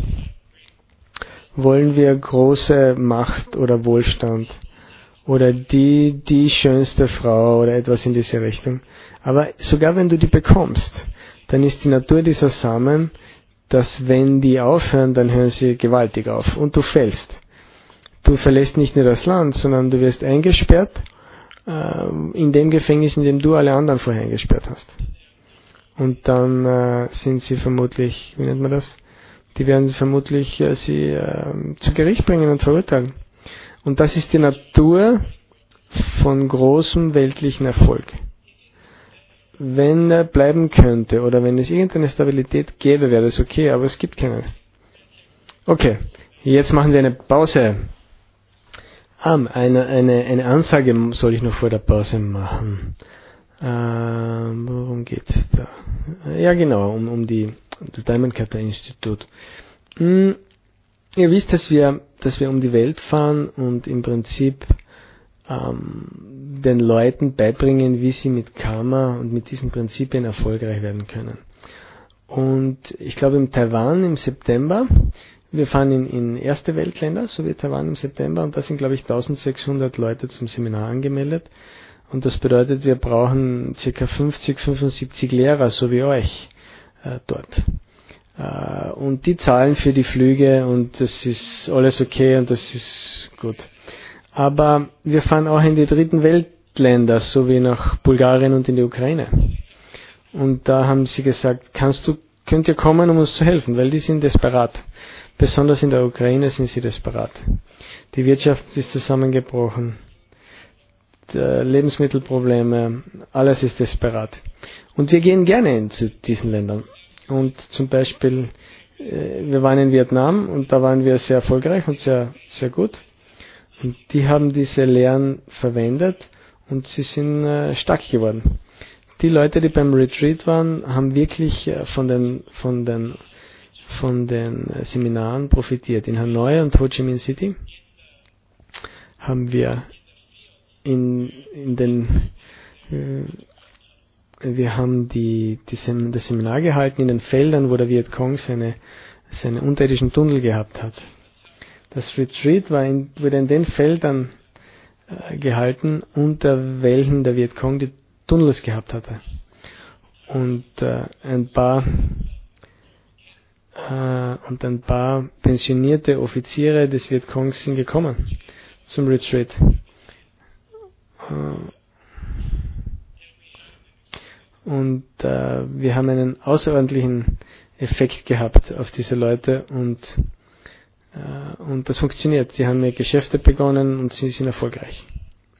wollen wir große Macht oder Wohlstand oder die schönste Frau oder etwas in diese Richtung. Aber sogar wenn du die bekommst, dann ist die Natur dieser Samen, dass wenn die aufhören, dann hören sie gewaltig auf und du fällst. Du verlässt nicht nur das Land, sondern du wirst eingesperrt in dem Gefängnis, in dem du alle anderen vorher eingesperrt hast. Und dann sind sie vermutlich, wie nennt man das? Die werden vermutlich sie zu Gericht bringen und verurteilen. Und das ist die Natur von großem weltlichen Erfolg. Wenn er bleiben könnte oder wenn es irgendeine Stabilität gäbe, wäre das okay, aber es gibt keine. Okay, jetzt machen wir eine Pause. Eine Ansage soll ich noch vor der Pause machen. Worum geht's da? Ja, genau, um das Diamond Cutter Institut. Ihr wisst, dass wir um die Welt fahren und im Prinzip den Leuten beibringen, wie sie mit Karma und mit diesen Prinzipien erfolgreich werden können. Und ich glaube in Taiwan im September, wir fahren in erste Weltländer, so wie Taiwan im September, und da sind, glaube ich, 1600 Leute zum Seminar angemeldet. Und das bedeutet, wir brauchen ca. 50, 75 Lehrer, so wie euch, dort. Und die zahlen für die Flüge und das ist alles okay und das ist gut. Aber wir fahren auch in die dritten Weltländer, so wie nach Bulgarien und in die Ukraine. Und da haben sie gesagt, könnt ihr kommen, um uns zu helfen, weil die sind desperat. Besonders in der Ukraine sind sie desperat. Die Wirtschaft ist zusammengebrochen. Lebensmittelprobleme, alles ist desperat. Und wir gehen gerne zu diesen Ländern. Und zum Beispiel, wir waren in Vietnam und da waren wir sehr erfolgreich und sehr, sehr gut. Und die haben diese Lehren verwendet und sie sind stark geworden. Die Leute, die beim Retreat waren, haben wirklich von den Seminaren profitiert. In Hanoi und Ho Chi Minh City haben wir wir haben das Seminar gehalten in den Feldern, wo der Vietcong seine unterirdischen Tunnel gehabt hat. Das Retreat wurde in den Feldern gehalten, unter welchen der Vietcong die Tunnels gehabt hatte. Und ein paar pensionierte Offiziere des Vietcongs sind gekommen zum Retreat. Und wir haben einen außerordentlichen Effekt gehabt auf diese Leute und das funktioniert. Sie haben Geschäfte begonnen und sie sind erfolgreich.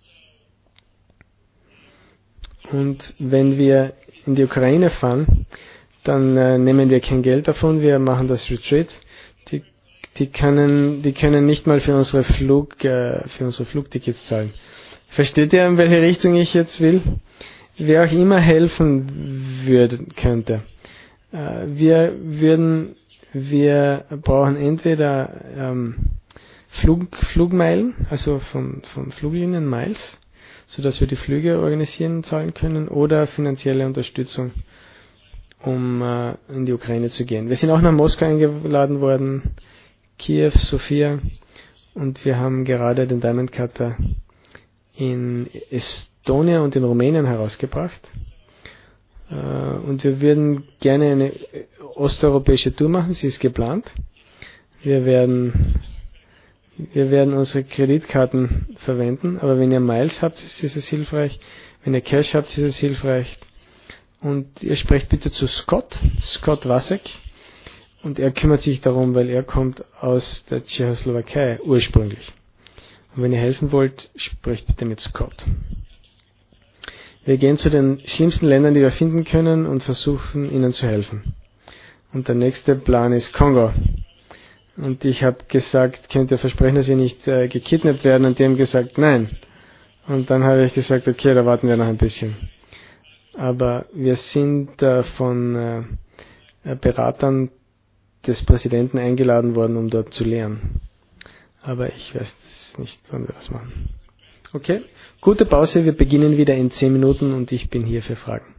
Und wenn wir in die Ukraine fahren, dann nehmen wir kein Geld davon, wir machen das Retreat. Die können nicht mal für unsere Flugtickets zahlen. Versteht ihr, in welche Richtung ich jetzt will? Wer auch immer helfen könnte. Wir brauchen entweder Flugmeilen, also von Fluglinien Miles, sodass wir die Flüge organisieren zahlen können, oder finanzielle Unterstützung, um in die Ukraine zu gehen. Wir sind auch nach Moskau eingeladen worden, Kiew, Sofia, und wir haben gerade den Diamond Cutter in Estonia und in Rumänien herausgebracht. Und wir würden gerne eine osteuropäische Tour machen, sie ist geplant. Wir werden unsere Kreditkarten verwenden, aber wenn ihr Miles habt, ist dieses hilfreich. Wenn ihr Cash habt, ist es hilfreich. Und ihr sprecht bitte zu Scott Wasek, und er kümmert sich darum, weil er kommt aus der Tschechoslowakei ursprünglich. Und wenn ihr helfen wollt, sprecht bitte mit Scott. Wir gehen zu den schlimmsten Ländern, die wir finden können, und versuchen, ihnen zu helfen. Und der nächste Plan ist Kongo. Und ich habe gesagt, könnt ihr versprechen, dass wir nicht gekidnappt werden? Und die haben gesagt, nein. Und dann habe ich gesagt, okay, da warten wir noch ein bisschen. Aber wir sind von Beratern des Präsidenten eingeladen worden, um dort zu lehren. Aber ich weiß nicht, wann wir das machen. Okay, gute Pause, wir beginnen wieder in 10 Minuten und ich bin hier für Fragen.